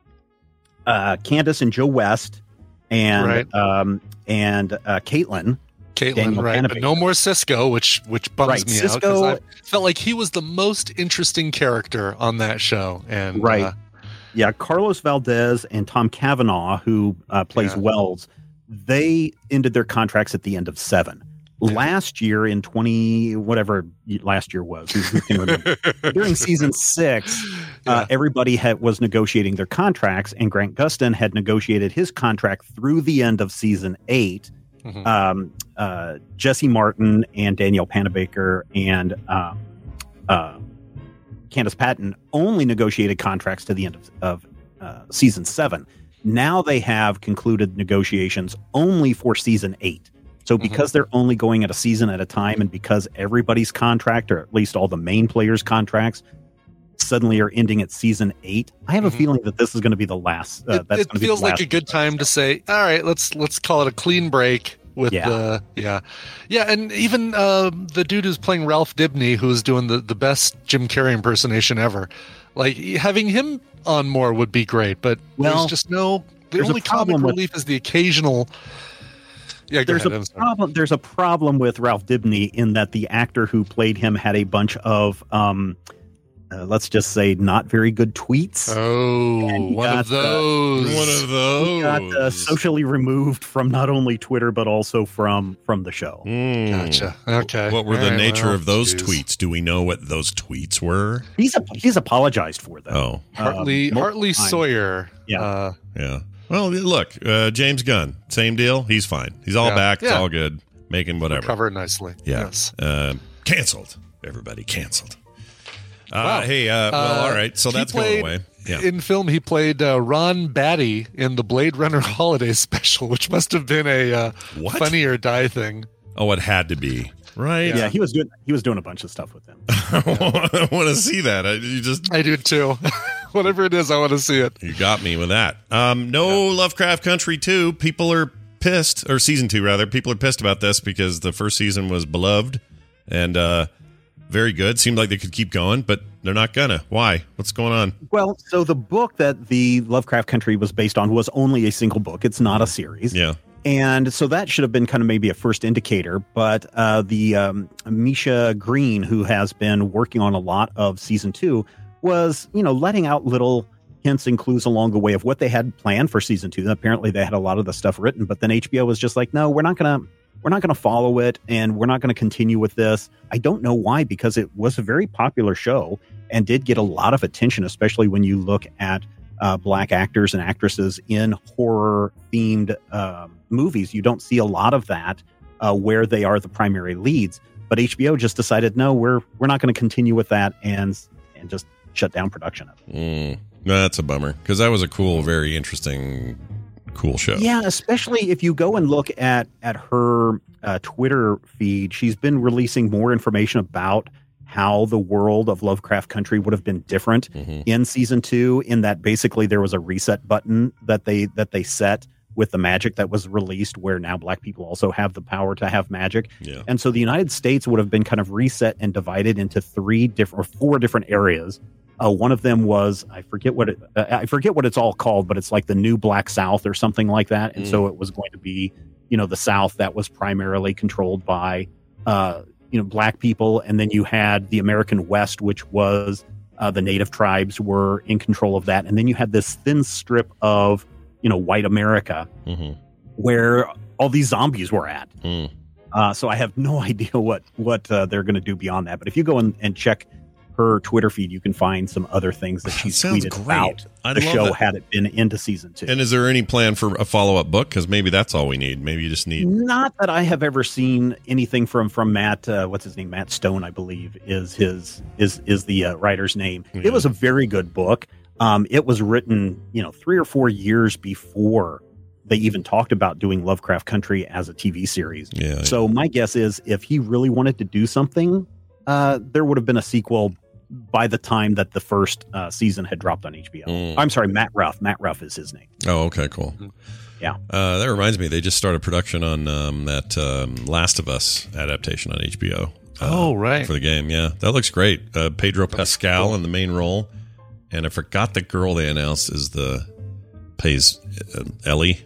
uh, Candace and Joe West and Right. um, and uh, Caitlin. Caitlin, Daniel right? Canopy. But no more Cisco, which which bums Right, me out Cisco- because I felt like he was the most interesting character on that show. And Right. uh, Yeah, Carlos Valdez and Tom Cavanaugh, who uh, plays Yeah. Wells, they ended their contracts at the end of seven. Last year in twenty, whatever last year was, who can remember? During season six, yeah. uh, everybody had, was negotiating their contracts, and Grant Gustin had negotiated his contract through the end of season eight. Mm-hmm. Um, uh, Jesse Martin and Danielle Panabaker and uh, uh, Candace Patton only negotiated contracts to the end of, of uh, season seven. Now they have concluded negotiations only for season eight. So because mm-hmm. they're only going at a season at a time, and because everybody's contract, or at least all the main players' contracts, suddenly are ending at season eight, I have mm-hmm. a feeling that this is going to be the last. Uh, it that's it feels like a good time to say, all right, let's let's call it a clean break with yeah. the yeah, yeah, and even uh, the dude who's playing Ralph Dibny, who's doing the the best Jim Carrey impersonation ever, like having him on more would be great. But well, there's just no. The only comic with- relief is the occasional. Yeah, there's ahead, a problem. There's a problem with Ralph Dibny in that the actor who played him had a bunch of, um, uh, let's just say, not very good tweets. Oh, one got, of those. Uh, one of those. He got uh, socially removed from not only Twitter but also from from the show. Mm. Gotcha. Okay. What were All the right, nature well, of those geez. tweets? Do we know what those tweets were? He's a, he's apologized for them. Oh, Hartley uh, Hartley Sawyer. Yeah. Uh, yeah. Well, look, uh, James Gunn, same deal. He's fine. He's all Yeah. back. It's Yeah. all good. Making whatever. Cover nicely. Yeah. Yes. Uh, canceled. Everybody canceled. Uh, Wow. Hey, uh, well, Uh, all right. So he that's played- going away. Yeah. In film, he played uh, Ron Batty in the Blade Runner Holiday Special, which must have been a uh, What? Funny or Die thing. Oh, it had to be. Right? Yeah, he was doing he was doing a bunch of stuff with them. I want to see that. I, you just I do too. Whatever it is, I want to see it. You got me with that. Um, no yeah. Lovecraft Country two. People are pissed, or season two rather. People are pissed about this because the first season was beloved and uh, very good. Seemed like they could keep going, but they're not gonna. Why? What's going on? Well, so the book that the Lovecraft Country was based on was only a single book. It's not a series. Yeah. And so that should have been kind of maybe a first indicator. But uh, the um, Misha Green, who has been working on a lot of season two, was, you know, letting out little hints and clues along the way of what they had planned for season two. Apparently they had a lot of the stuff written, but then H B O was just like, no, we're not going to, we're not going to follow it. And we're not going to continue with this. I don't know why, because it was a very popular show and did get a lot of attention, especially when you look at uh, black actors and actresses in horror themed uh, movies. You don't see a lot of that uh, where they are the primary leads, but H B O just decided, no, we're, we're not going to continue with that. And, and just shut down production of it. Mm, that's a bummer, because that was a cool, very interesting, cool show. Yeah, especially if you go and look at at her uh, Twitter feed, she's been releasing more information about how the world of Lovecraft Country would have been different mm-hmm. in season two. In that, basically, there was a reset button that they that they set with the magic that was released, where now black people also have the power to have magic. Yeah. And so the United States would have been kind of reset and divided into three different, or four different areas. Uh, one of them was, I forget what it, uh, I forget what it's all called, but it's like the New Black South or something like that. And mm. so it was going to be, you know, the South that was primarily controlled by, uh, you know, black people. And then you had the American West, which was uh, the native tribes were in control of that. And then you had this thin strip of, you know, white America, mm-hmm. where all these zombies were at. Mm. Uh, so I have no idea what, what uh, they're going to do beyond that. But if you go in and check her Twitter feed, you can find some other things that she's Sounds tweeted great. about I'd the love show that. had it been into season two. And is there any plan for a follow-up book? Because maybe that's all we need. Maybe you just need... Not that I have ever seen anything from from Matt. Uh, what's his name? Matt Stone, I believe, is his is is the uh, writer's name. Yeah. It was a very good book. Um, it was written, you know, three or four years before they even talked about doing Lovecraft Country as a T V series. Yeah. So my guess is, if he really wanted to do something, uh, there would have been a sequel by the time that the first uh, season had dropped on H B O. Mm. I'm sorry, Matt Ruff. Matt Ruff is his name. Oh, okay, cool. Yeah. Uh, that reminds me, they just started production on um, that um, Last of Us adaptation on H B O. Uh, oh, right. For the game, yeah. That looks great. Uh, Pedro Pascal cool. in the main role. And I forgot the girl they announced is the, plays uh, Ellie.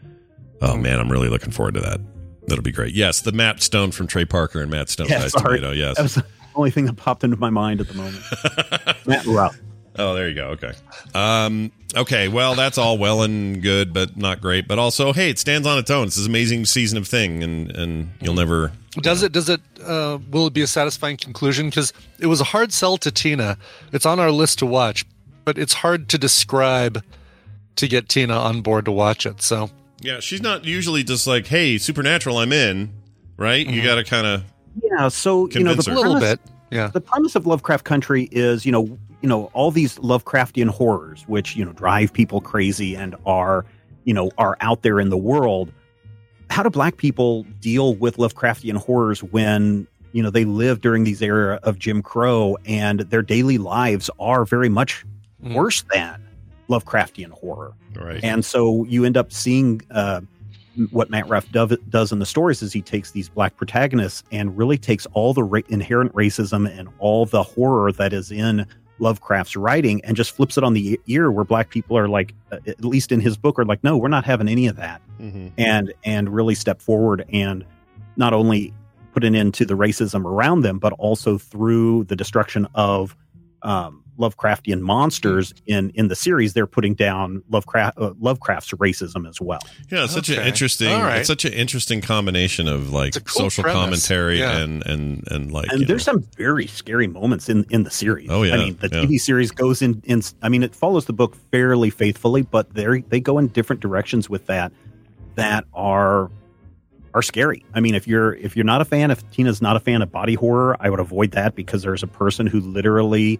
Oh, man, I'm really looking forward to that. That'll be great. Yes, the Matt Stone from Trey Parker and Matt Stone Yeah, Guys sorry. Tomato, yes. That was the only thing that popped into my mind at the moment. Matt Ruff. Oh, there you go. Okay. Um, okay. Well, that's all well and good, but not great. But also, hey, it stands on its own. It's this amazing season of thing, and, and you'll never. Does it? Does it? Uh, will it be a satisfying conclusion? Because it was a hard sell to Tina. It's on our list to watch, but it's hard to describe to get Tina on board to watch it. So yeah, she's not usually just like, "Hey, Supernatural, I'm in." Right? Mm-hmm. You got to kind of yeah. So you know, the a little bit. Yeah. The premise of Lovecraft Country is, you know, you know, all these Lovecraftian horrors, which, you know, drive people crazy and are, you know, are out there in the world. How do black people deal with Lovecraftian horrors when, you know, they live during these era of Jim Crow and their daily lives are very much mm. worse than Lovecraftian horror? Right. And so you end up seeing uh, what Matt Ruff does in the stories is he takes these black protagonists and really takes all the ra- inherent racism and all the horror that is in Lovecraft's writing and just flips it on the ear, where black people are like, uh, at least in his book, are like, no, we're not having any of that. Mm-hmm. And, and really step forward and not only put an end to the racism around them, but also through the destruction of, um, Lovecraftian monsters in, in the series, they're putting down Lovecraft uh, Lovecraft's racism as well. Yeah, it's such okay. an interesting, right. it's such an interesting combination of like cool social premise. commentary yeah. and and and like. And there's know. some very scary moments in, in the series. Oh yeah, I mean the yeah. T V series goes in, in. I mean it follows the book fairly faithfully, but they they go in different directions with that that are are scary. I mean if you're if you're not a fan, if Tina's not a fan of body horror, I would avoid that because there's a person who literally.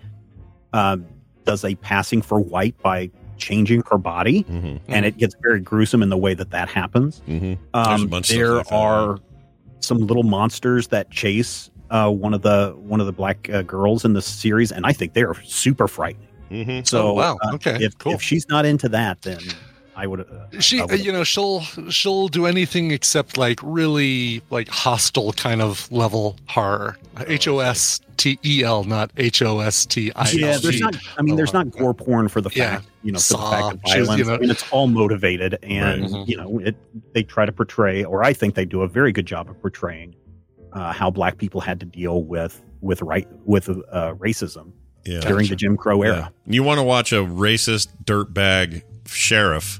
Um, does a passing for white by changing her body, mm-hmm. and it gets very gruesome in the way that that happens. Mm-hmm. Um, there like are that. some little monsters that chase uh, one of the one of the black uh, girls in the series, and I think they are super frightening. Mm-hmm. So, oh, wow, uh, okay, if, cool. if she's not into that, then I would. Uh, she, I you know, she'll she'll do anything except like really like hostile kind of level horror. H O S T E L, not H O S T I L G. Yeah, there's not. I mean, Oh, there's wow. not gore porn for the fact, Yeah. you know, for Saw. the fact of She's, violence. you know- I mean, it's all motivated, and Right. Mhm. you know, it. They try to portray, or I think they do a very good job of portraying uh, how black people had to deal with with right with uh, racism Yeah. during the Jim Crow era. Yeah. You want to watch a racist dirtbag sheriff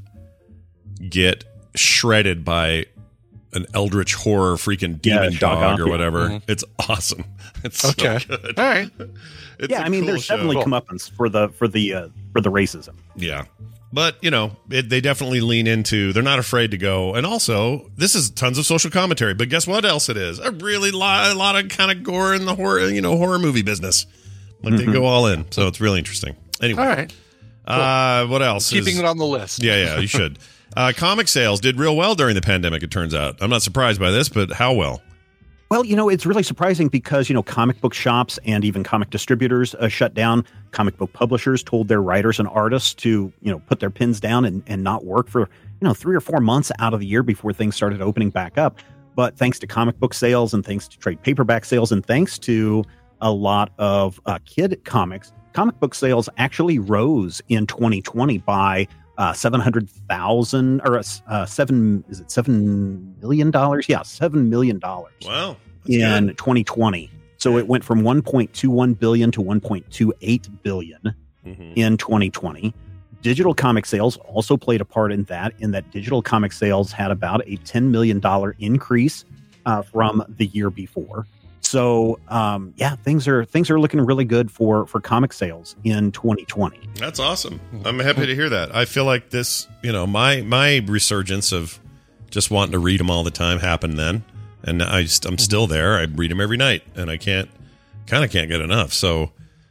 get shredded by an eldritch horror freaking demon Yeah, dog dog, or yeah. whatever. Mhm. It's awesome. It's Okay. so good. All right. It's Yeah, a I mean, cool there's show. definitely comeuppance for the for the uh, for the racism. Yeah. But, you know, it, they definitely lean into, they're not afraid to go. And also, this is tons of social commentary. But guess what else it is? A really lot, a lot of kind of gore in the horror, you know, horror movie business. Like Mm-hmm. they go all in. So it's really interesting. Anyway. All right. Uh, what else? Keeping is- it on the list. Yeah, yeah, you should. Uh, comic sales did real well during the pandemic, it turns out. I'm not surprised by this, but how well? Well, you know, it's really surprising because, you know, comic book shops and even comic distributors uh, shut down. Comic book publishers told their writers and artists to, you know, put their pens down and, and not work for, you know, three or four months out of the year before things started opening back up. But thanks to comic book sales and thanks to trade paperback sales and thanks to a lot of uh, kid comics, comic book sales actually rose in twenty twenty by uh, seven hundred thousand or uh, seven, is it seven million dollars? Yeah, seven million dollars. Wow. In good. twenty twenty. So it went from one point two one billion to one point two eight billion Mm-hmm. in twenty twenty. Digital comic sales also played a part in that, in that digital comic sales had about a ten million dollars increase uh, from the year before. So um, yeah, things are things are looking really good for for comic sales in twenty twenty. That's awesome. I'm happy to hear that. I feel like this, you know, my my resurgence of just wanting to read them all the time happened then, and I just, I'm still there. I read them every night, and I can't kind of can't get enough. So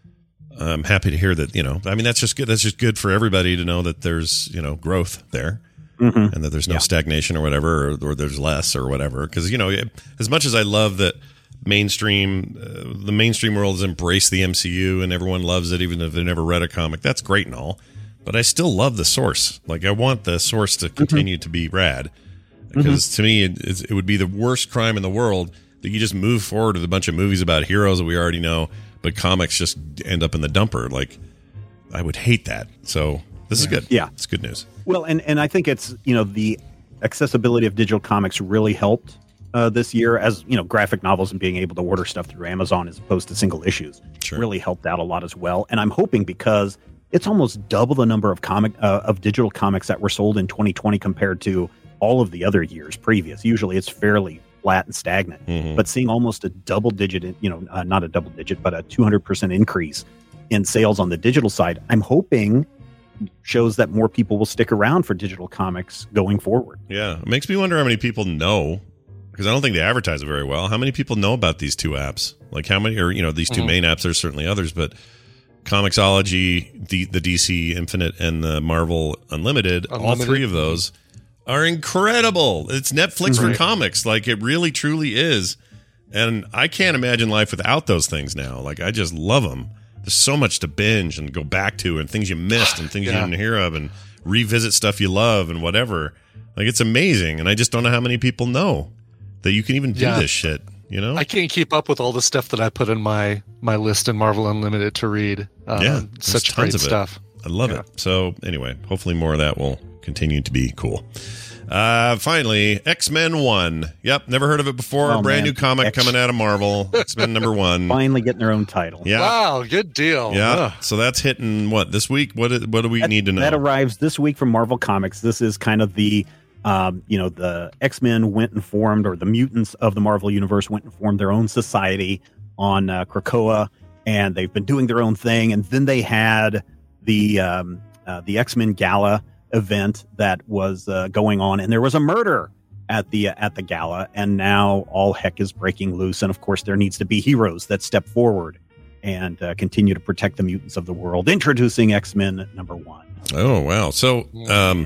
I'm happy to hear that. You know, I mean, that's just good. That's just good for everybody to know that there's, you know, growth there. Mm-hmm. And that there's no Yeah. stagnation or whatever, or, or there's less or whatever. Because, you know, as much as I love that mainstream, uh, the mainstream world has embraced the M C U and everyone loves it, even if they never read a comic, that's great and all. But I still love the source. Like, I want the source to continue to be rad. Because to me, it, it's- it would be the worst crime in the world that you just move forward with a bunch of movies about heroes that we already know, but comics just end up in the dumper. Like, I would hate that. So this is good. Yeah. It's good news. Well, and, and I think it's, you know, the accessibility of digital comics really helped uh, this year, as, you know, graphic novels and being able to order stuff through Amazon as opposed to single issues Sure. really helped out a lot as well. And I'm hoping, because it's almost double the number of comic uh, of digital comics that were sold in twenty twenty compared to all of the other years previous. Usually it's fairly flat and stagnant, Mhm. but seeing almost a double digit, you know, uh, not a double digit, but a two hundred percent increase in sales on the digital side, I'm hoping shows that more people will stick around for digital comics going forward. Yeah, it makes me wonder how many people know, because I don't think they advertise it very well. How many people know about these two apps? Like how many, or you know, these two Mhm. main apps. There's certainly others, but Comixology, the the D C Infinite, and the Marvel Unlimited, all Unlimited. three of those are incredible. It's Netflix for Right. comics, like it really truly is. And I can't imagine life without those things now. Like I just love them. There's so much to binge and go back to, and things you missed, and things Yeah. you didn't hear of, and revisit stuff you love, and whatever. Like it's amazing, and I just don't know how many people know that you can even do Yeah. this shit. You know? I can't keep up with all the stuff that I put in my my list in Marvel Unlimited to read. Um, yeah, there's such tons great of it. stuff. I love Yeah. it. So anyway, hopefully more of that will continue to be cool. Uh, finally, X-Men one. Yep, never heard of it before. Oh, Brand man. new comic X- coming out of Marvel. X-Men number one. Finally getting their own title. Yeah. Wow, good deal. Yeah. Ugh. So that's hitting what this week? What is- what do we That- need to know? That arrives this week from Marvel Comics. This is kind of the, um, you know, the X-Men went and formed, or the mutants of the Marvel Universe went and formed their own society on uh, Krakoa, and they've been doing their own thing. And then they had the um, uh, the X-Men Gala event that was uh, going on, and there was a murder at the uh, at the gala, and now all heck is breaking loose. And of course, there needs to be heroes that step forward and uh, continue to protect the mutants of the world. Introducing X-Men number one. Oh wow! So um,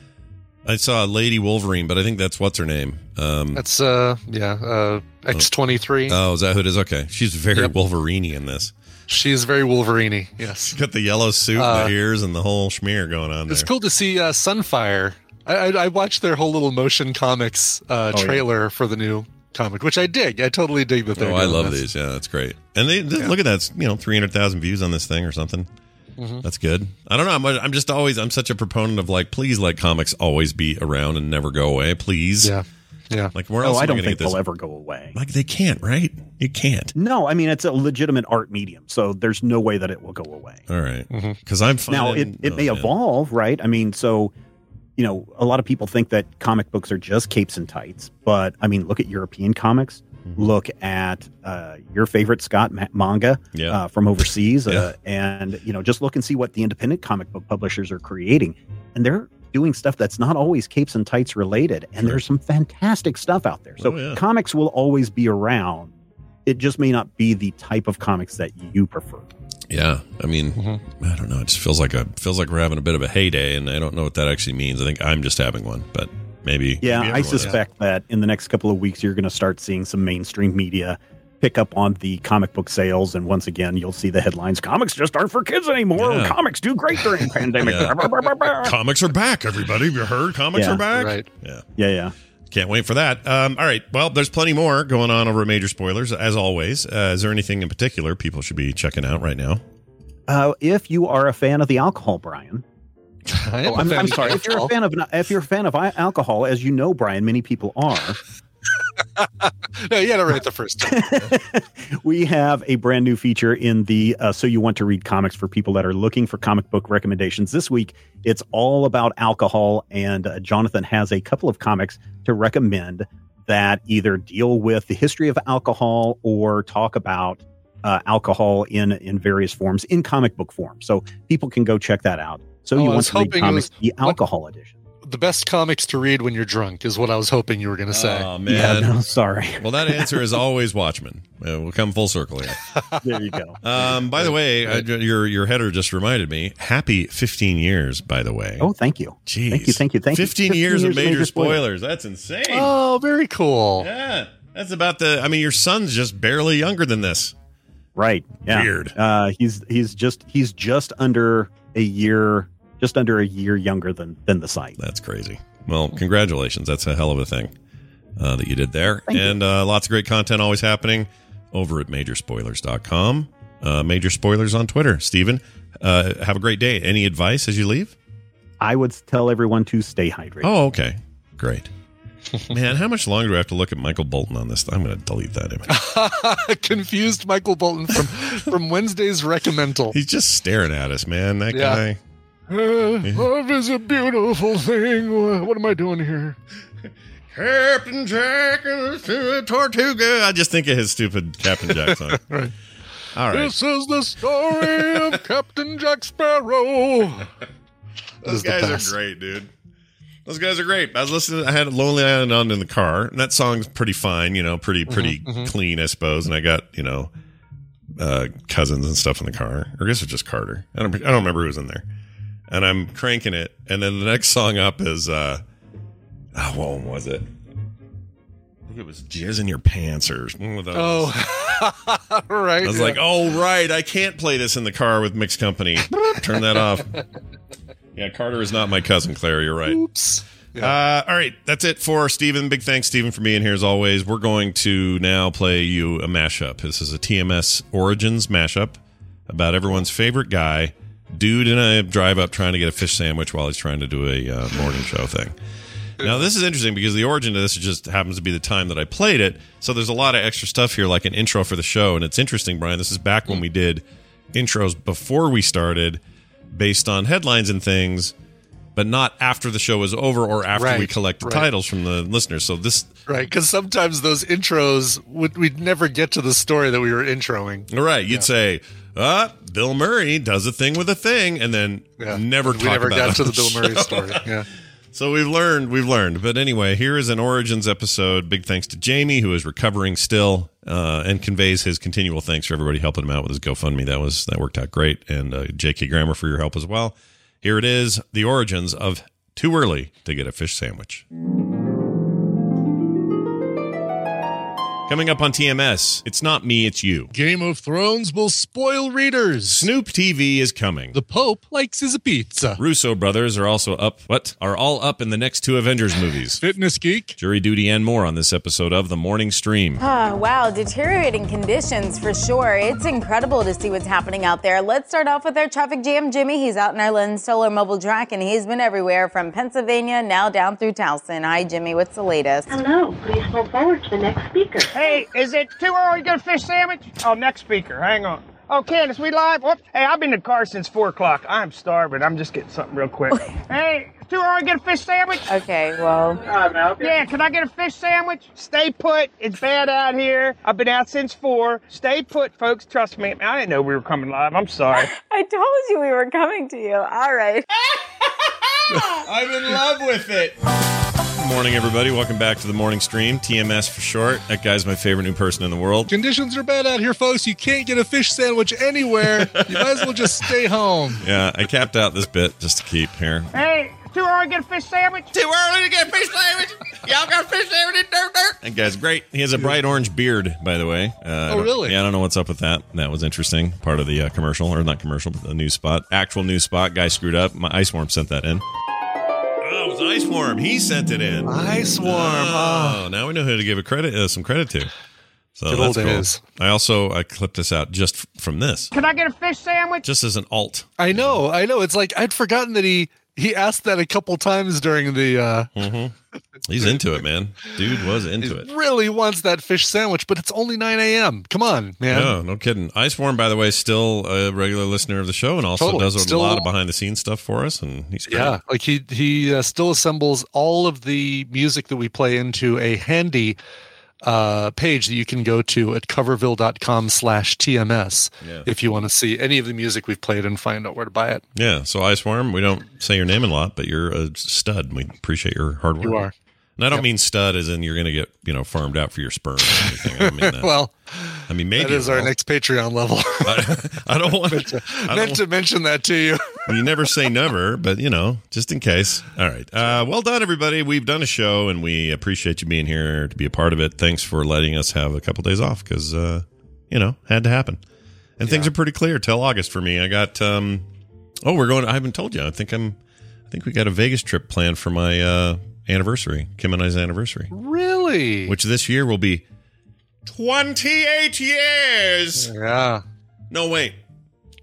I saw Lady Wolverine, but I think that's what's her name. Um, That's uh yeah uh X twenty-three. oh, is that who it is? Okay, she's very Yep. Wolverine-y in this. She is very Wolverine-y. Yes. Got the yellow suit, Uh, and the ears, and the whole schmear going on there. It's cool to see uh, Sunfire. I, I, I watched their whole little motion comics uh, Oh, yeah. trailer for the new comic, which I dig. I totally dig that they're Oh, I doing love this. these. Yeah, that's great. And they, they Yeah. look at that. You know, three hundred thousand views on this thing or something. Mhm. That's good. I don't know. I'm, I'm just always. I'm such a proponent of like, please let comics always be around and never go away. Please. Yeah. Yeah. Like where Oh, else? I am don't gonna think get this? they'll ever go away. Like they can't, right? You can't. No, I mean, it's a legitimate art medium, so there's no way that it will go away. All right. Mm-hmm. Because I'm finding, Now, it, it oh, may yeah. evolve, right? I mean, so, you know, a lot of people think that comic books are just capes and tights, but I mean, look at European comics. Mm-hmm. Look at uh, your favorite Scott ma- manga Yeah. uh, from overseas, Yeah. uh, and you know, just look and see what the independent comic book publishers are creating, and they're doing stuff that's not always capes and tights related, and there's some fantastic stuff out there. So Oh, yeah. comics will always be around. It just may not be the type of comics that you prefer. Yeah, I mean, Mm-hmm. I don't know. It just feels like a feels like we're having a bit of a heyday, and I don't know what that actually means. I think I'm just having one, but maybe. Yeah, maybe I everyone is. suspect that in the next couple of weeks, you're going to start seeing some mainstream media pick up on the comic book sales. And once again, you'll see the headlines, comics just aren't for kids anymore. Yeah. Comics do great during pandemic. Yeah. Comics are back, everybody. Have you heard? Comics Yeah. are back. Right. Yeah. Yeah, yeah. Can't wait for that. Um, all right. Well, there's plenty more going on over at Major Spoilers, as always. Uh, is there anything in particular people should be checking out right now? Uh, if you are a fan of the alcohol, Brian. I am Oh, a I'm, fan I'm of sorry. If you're a alcohol. fan of if you're a fan of i- alcohol, as you know, Brian, many people are. No, you got it right the first time. We have a brand new feature in the uh, So You Want to Read Comics for people that are looking for comic book recommendations. This week, it's all about alcohol, and uh, Jonathan has a couple of comics to recommend that either deal with the history of alcohol or talk about uh, alcohol in in various forms, in comic book form. So people can go check that out. So Oh, You I Want was to Read hoping it Comics, was- the alcohol edition. The best comics to read when you're drunk is what I was hoping you were going to say. Oh, Yeah, man. no, sorry. Well, that answer is always Watchmen. Uh, we'll come full circle here. There you go. Um, by the way, uh, your your header just reminded me. Happy fifteen years, by the way. Oh, thank you. Jeez. Thank you, thank you, thank you. fifteen years of major spoilers. That's insane. Oh, very cool. Yeah. That's about the. I mean, your son's just barely younger than this. Right. Yeah. Weird. Uh, he's he's just he's just under a year, just under a year younger than than the site. That's crazy. Well, congratulations. That's a hell of a thing uh, that you did there. Thank you. and uh, lots of great content always happening over at major spoilers dot com. Uh, Major Spoilers on Twitter. Steven, uh, have a great day. Any advice as you leave? I would tell everyone to stay hydrated. Oh, okay. Great. Man, how much longer do I have to look at Michael Bolton on this? I'm going to delete that image. Confused Michael Bolton from, from Wednesday's Recommendal. He's just staring at us, man. That Yeah. guy. Uh, love is a beautiful thing. What am I doing here? Captain Jack and the Tortuga. I just think of his stupid Captain Jack song. Right. All right. This is the story of Captain Jack Sparrow. Those is the guys best. are great, dude. Those guys are great. I was listening. I had Lonely Island on in the car, and that song's pretty fine. You know, pretty pretty Mhm, mhm. clean, I suppose. And I got you know uh, cousins and stuff in the car. Or I guess it's just Carter. I don't. I don't remember who was in there. And I'm cranking it, and then the next song up is uh, oh, what one was it? I think it was "Jizz in Your Pants" or one of those. Oh, right. I was yeah. like, oh, right. I can't play this in the car with mixed company. Turn that off. Yeah, Carter is not my cousin, Claire. You're right. Oops. Uh, all right. That's it for Steven. Big thanks, Steven, for being here as always. We're going to now play you a mashup. This is a T M S Origins mashup about everyone's favorite guy, dude in a drive up trying to get a fish sandwich while he's trying to do a uh, morning show thing. Now, this is interesting because the origin of this just happens to be the time that I played it. So there's a lot of extra stuff here, like an intro for the show. And it's interesting, Brian. This is back when we did intros before we started based on headlines and things, but not after the show was over or after Right, we collect the right. titles from the listeners. So this... Right, because sometimes those intros, would we'd never get to the story that we were introing. Right. You'd say, uh, Bill Murray does a thing with a thing, and then Yeah. never We talk never about got it to on the Bill show. Murray story. Yeah. So we've learned, we've learned. But anyway, here is an Origins episode. Big thanks to Jamie, who is recovering still, uh, and conveys his continual thanks for everybody helping him out with his GoFundMe. That was that worked out great. And uh, J K Grammer for your help as well. Here it is, the Origins of Too Early to Get a Fish Sandwich. Coming up on T M S, it's not me, it's you. Game of Thrones will spoil readers. Snoop T V is coming. The Pope likes his pizza. Russo brothers are also up, what? Are all up in the next two Avengers movies. Fitness Geek. Jury duty and more on this episode of The Morning Stream. Ah, wow, deteriorating conditions for sure. It's incredible to see what's happening out there. Let's start off with our traffic jam, Jimmy. He's out in our Lens Solar Mobile Track, and he's been everywhere from Pennsylvania now down through Towson. Hi, Jimmy. What's the latest? Hello, please move forward to the next speaker. Hey, is it too early to get a fish sandwich? Oh, next speaker. Hang on. Oh, Candace, we live? Whoop. Hey, I've been in the car since four o'clock. I'm starving. I'm just getting something real quick. Hey, too early to get a fish sandwich? Okay, well. Yeah, can I get a fish sandwich? Stay put. It's bad out here. I've been out since four. Stay put, folks. Trust me. I didn't know we were coming live. I'm sorry. I told you we were coming to you. All right. I'm in love with it. Good morning, everybody. Welcome back to the morning stream. T M S for short. That guy's my favorite new person in the world. Conditions are bad out here, folks. You can't get a fish sandwich anywhere. You might as well just stay home. Yeah, I capped out this bit just to keep here. Hey, too early to get a fish sandwich? Too early to get a fish sandwich? Y'all got a fish sandwich in dirt dirt? That guy's great. He has a bright orange beard, by the way. Uh, I Oh, don't- really? Yeah, I don't know what's up with that. That was interesting. Part of the uh, commercial, or not commercial, but the news spot. Actual news spot. Guy screwed up. My Ice Worm sent that in. Oh, it was Ice Worm. He sent it in. Ice Worm. Oh, now we know who to give a credit, uh, some credit to. So Good that's old cool. days. I also I clipped this out just f- from this, Can I get a fish sandwich? just as an alt. I know, I know. It's like I'd forgotten that he he asked that a couple times during the. Uh, Mm-hmm. He's into it, man. Dude was into it. Really wants that fish sandwich, but it's only nine a.m. Come on, man. No, no kidding. Iceworm, by the way, is still a regular listener of the show and also Totally. does a Still- lot of behind the scenes stuff for us. And he's great. Yeah, like he he uh, still assembles all of the music that we play into a handy uh, page that you can go to at coverville.com slash TMS Yeah. if you want to see any of the music we've played and find out where to buy it. Yeah. So Iceworm, we don't say your name a lot, but you're a stud. We appreciate your hard work. You are. And I don't Yep. mean stud as in you're going to get, you know, farmed out for your sperm or anything. I don't mean that. Well, I mean, maybe that is it our will. next Patreon level. I, I don't want meant to, I don't meant to mention that to you. You never say never, but you know, just in case. All right. Uh, well done, everybody. We've done a show, and we appreciate you being here to be a part of it. Thanks for letting us have a couple days off because, uh, you know, had to happen. And things are pretty clear till August for me. I got. Um, oh, we're going. I haven't told you. I think I'm. I think we got a Vegas trip planned for my uh, anniversary, Kim and I's anniversary, Really? which this year will be twenty-eight years. Yeah. No, wait.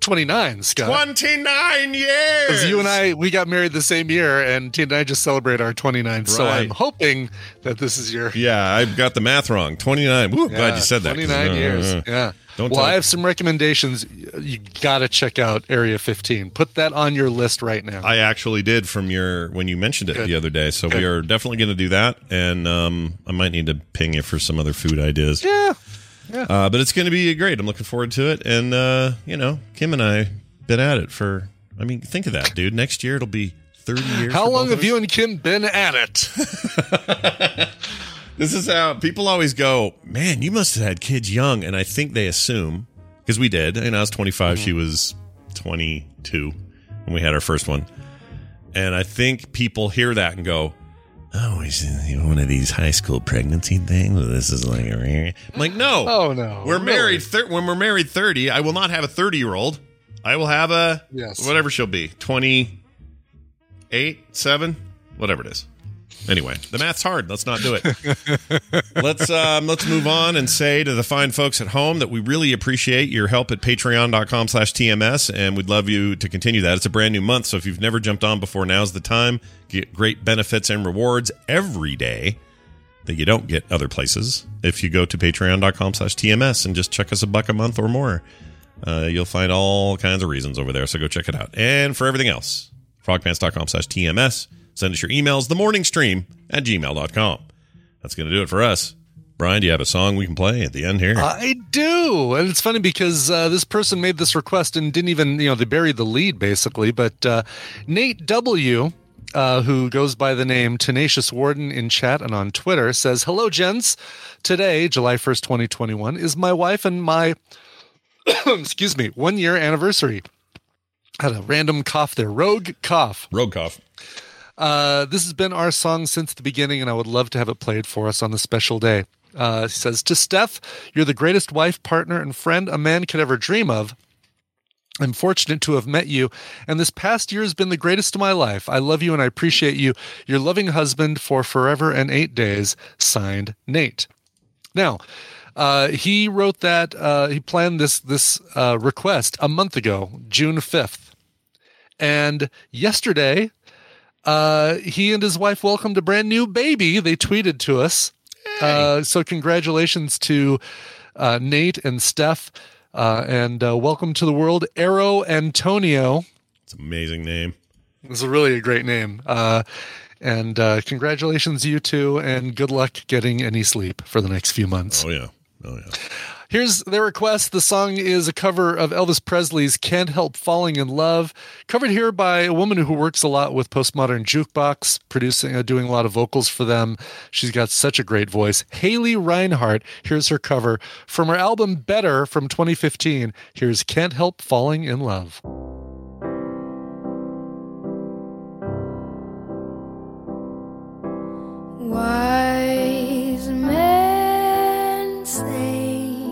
twenty-nine, Scott. twenty-nine years! Because you and I, we got married the same year, and Tina and I just celebrate our twenty-ninth. So Right. I'm hoping that this is your... Yeah, I've got the math wrong. twenty-nine. Woo, Yeah, glad you said that. twenty-nine years. Uh, Yeah. Don't well, tell- I have some recommendations. You got to check out Area fifteen. Put that on your list right now. I actually did from your when you mentioned it Good. the other day. So Good. we are definitely going to do that, and um, I might need to ping you for some other food ideas. Yeah, yeah. Uh, but it's going to be great. I'm looking forward to it, and uh, you know, Kim and I been at it for. I mean, think of that, dude. Next year it'll be thirty years. How for long both have of us. you and Kim been at it? This is how people always go, man, you must have had kids young. And I think they assume, because we did. And I was twenty-five, Mm-hmm. she was twenty-two when we had our first one. And I think people hear that and go, oh, is it one of these high school pregnancy things? This is like, a... I'm like, no. Oh, no. We're Really? married. Thir- when we're married thirty, I will not have a thirty-year-old. I will have a, Yes. whatever she'll be, twenty-eight, seven, whatever it is. Anyway, the math's hard. Let's not do it. let's um, let's move on and say to the fine folks at home that we really appreciate your help at patreon.com slash TMS, and we'd love you to continue that. It's a brand new month, so if you've never jumped on before, now's the time. Get great benefits and rewards every day that you don't get other places. If you go to patreon.com slash TMS and just check us a buck a month or more, uh, you'll find all kinds of reasons over there, so go check it out. And for everything else, frogpants.com slash TMS. Send us your emails, themorningstream at gmail dot com. That's going to do it for us. Brian, do you have a song we can play at the end here? I do. And it's funny because uh, this person made this request and didn't even, you know, they buried the lead basically. But uh, Nate W., uh, who goes by the name Tenacious Warden in chat and on Twitter, says, hello, gents. Today, July first, twenty twenty-one, is my wife and my, excuse me, one year anniversary. Had a random cough there. Rogue cough. Rogue cough. Uh, this has been our song since the beginning, and I would love to have it played for us on this special day. Uh, he says, to Steph, you're the greatest wife, partner, and friend a man could ever dream of. I'm fortunate to have met you, and this past year has been the greatest of my life. I love you, and I appreciate you. Your loving husband for forever and eight days. Signed, Nate. Now, uh, he wrote that, uh, he planned this, this uh, request a month ago, June fifth. And yesterday... Uh, he and his wife welcomed a brand new baby. They tweeted to us. Uh, so congratulations to uh, Nate and Steph, uh, and uh, welcome to the world, Arrow Antonio. It's an amazing name. It's a really a great name. Uh, and uh, congratulations, you two, and good luck getting any sleep for the next few months. Oh, yeah. Oh, yeah. Here's their request. The song is a cover of Elvis Presley's Can't Help Falling in Love, covered here by a woman who works a lot with Postmodern Jukebox, producing, uh, doing a lot of vocals for them. She's got such a great voice. Haley Reinhart, here's her cover. From her album Better from twenty fifteen, here's Can't Help Falling in Love. Wise men say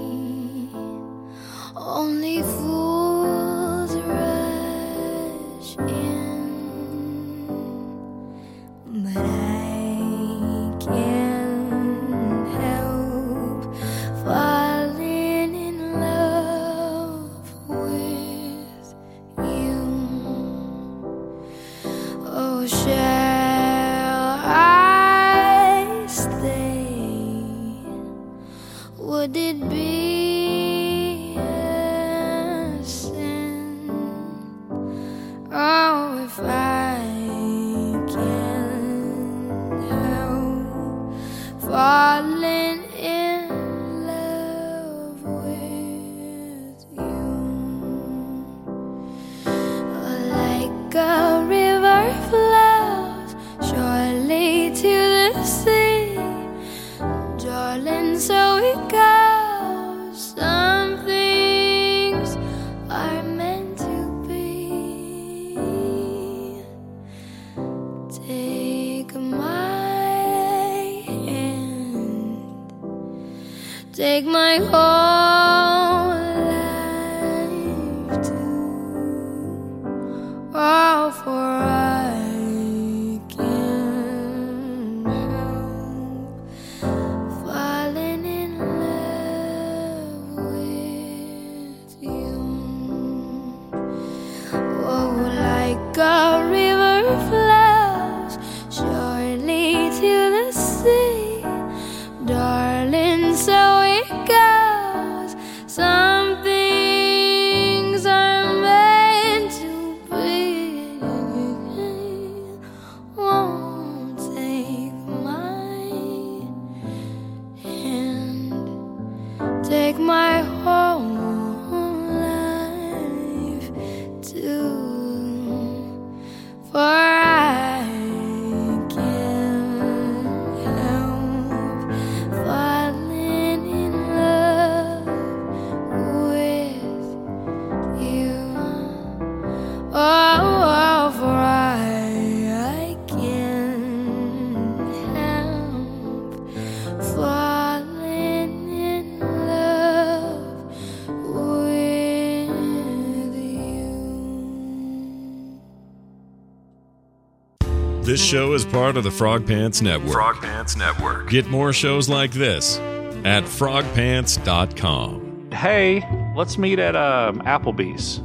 only fools rush in, but I can't help falling in love with you. Oh, shall I stay? Would it be a sin? Oh, if I can't help falling in love with you. Like a river flows surely to the sea, darling, so it goes. Some things are meant to be. Take my hand, take my whole life too. Oh, for I can't help falling in love with you. way it goes. Some things are meant to be. Won't take my hand, take my whole life too, for I can't help falling in love with you. Oh, oh, for I, I can't help falling in love with you. This show is part of the Frog Pants Network. Frog Pants Network. Get more shows like this at frog pants dot com. Hey, let's meet at um, Applebee's.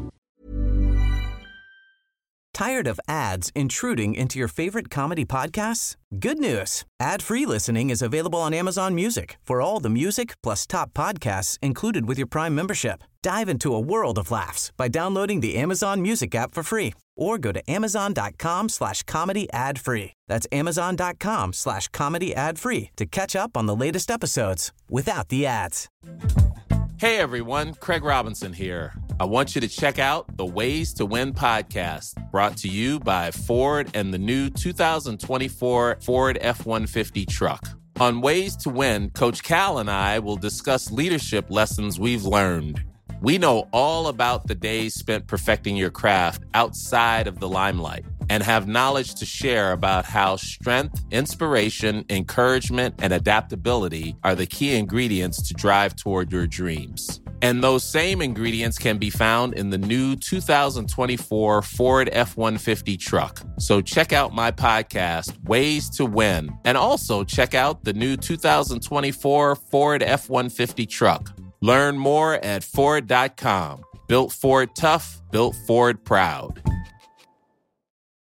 Tired of ads intruding into your favorite comedy podcasts? Good news. Ad-free listening is available on Amazon Music for all the music plus top podcasts included with your Prime membership. Dive into a world of laughs by downloading the Amazon Music app for free or go to amazon.com slash comedy ad free. That's amazon.com slash comedy ad free to catch up on the latest episodes without the ads. Hey everyone, Craig Robinson here. I want you to check out the Ways to Win podcast, brought to you by Ford and the new two thousand twenty-four Ford F one fifty truck. On Ways to Win, Coach Cal and I will discuss leadership lessons we've learned. We know all about the days spent perfecting your craft outside of the limelight and have knowledge to share about how strength, inspiration, encouragement, and adaptability are the key ingredients to drive toward your dreams. And those same ingredients can be found in the new two thousand twenty-four Ford F one fifty truck. So check out my podcast, Ways to Win, and also check out the new two thousand twenty-four Ford F one fifty truck. Learn more at Ford dot com. Built Ford tough, built Ford proud.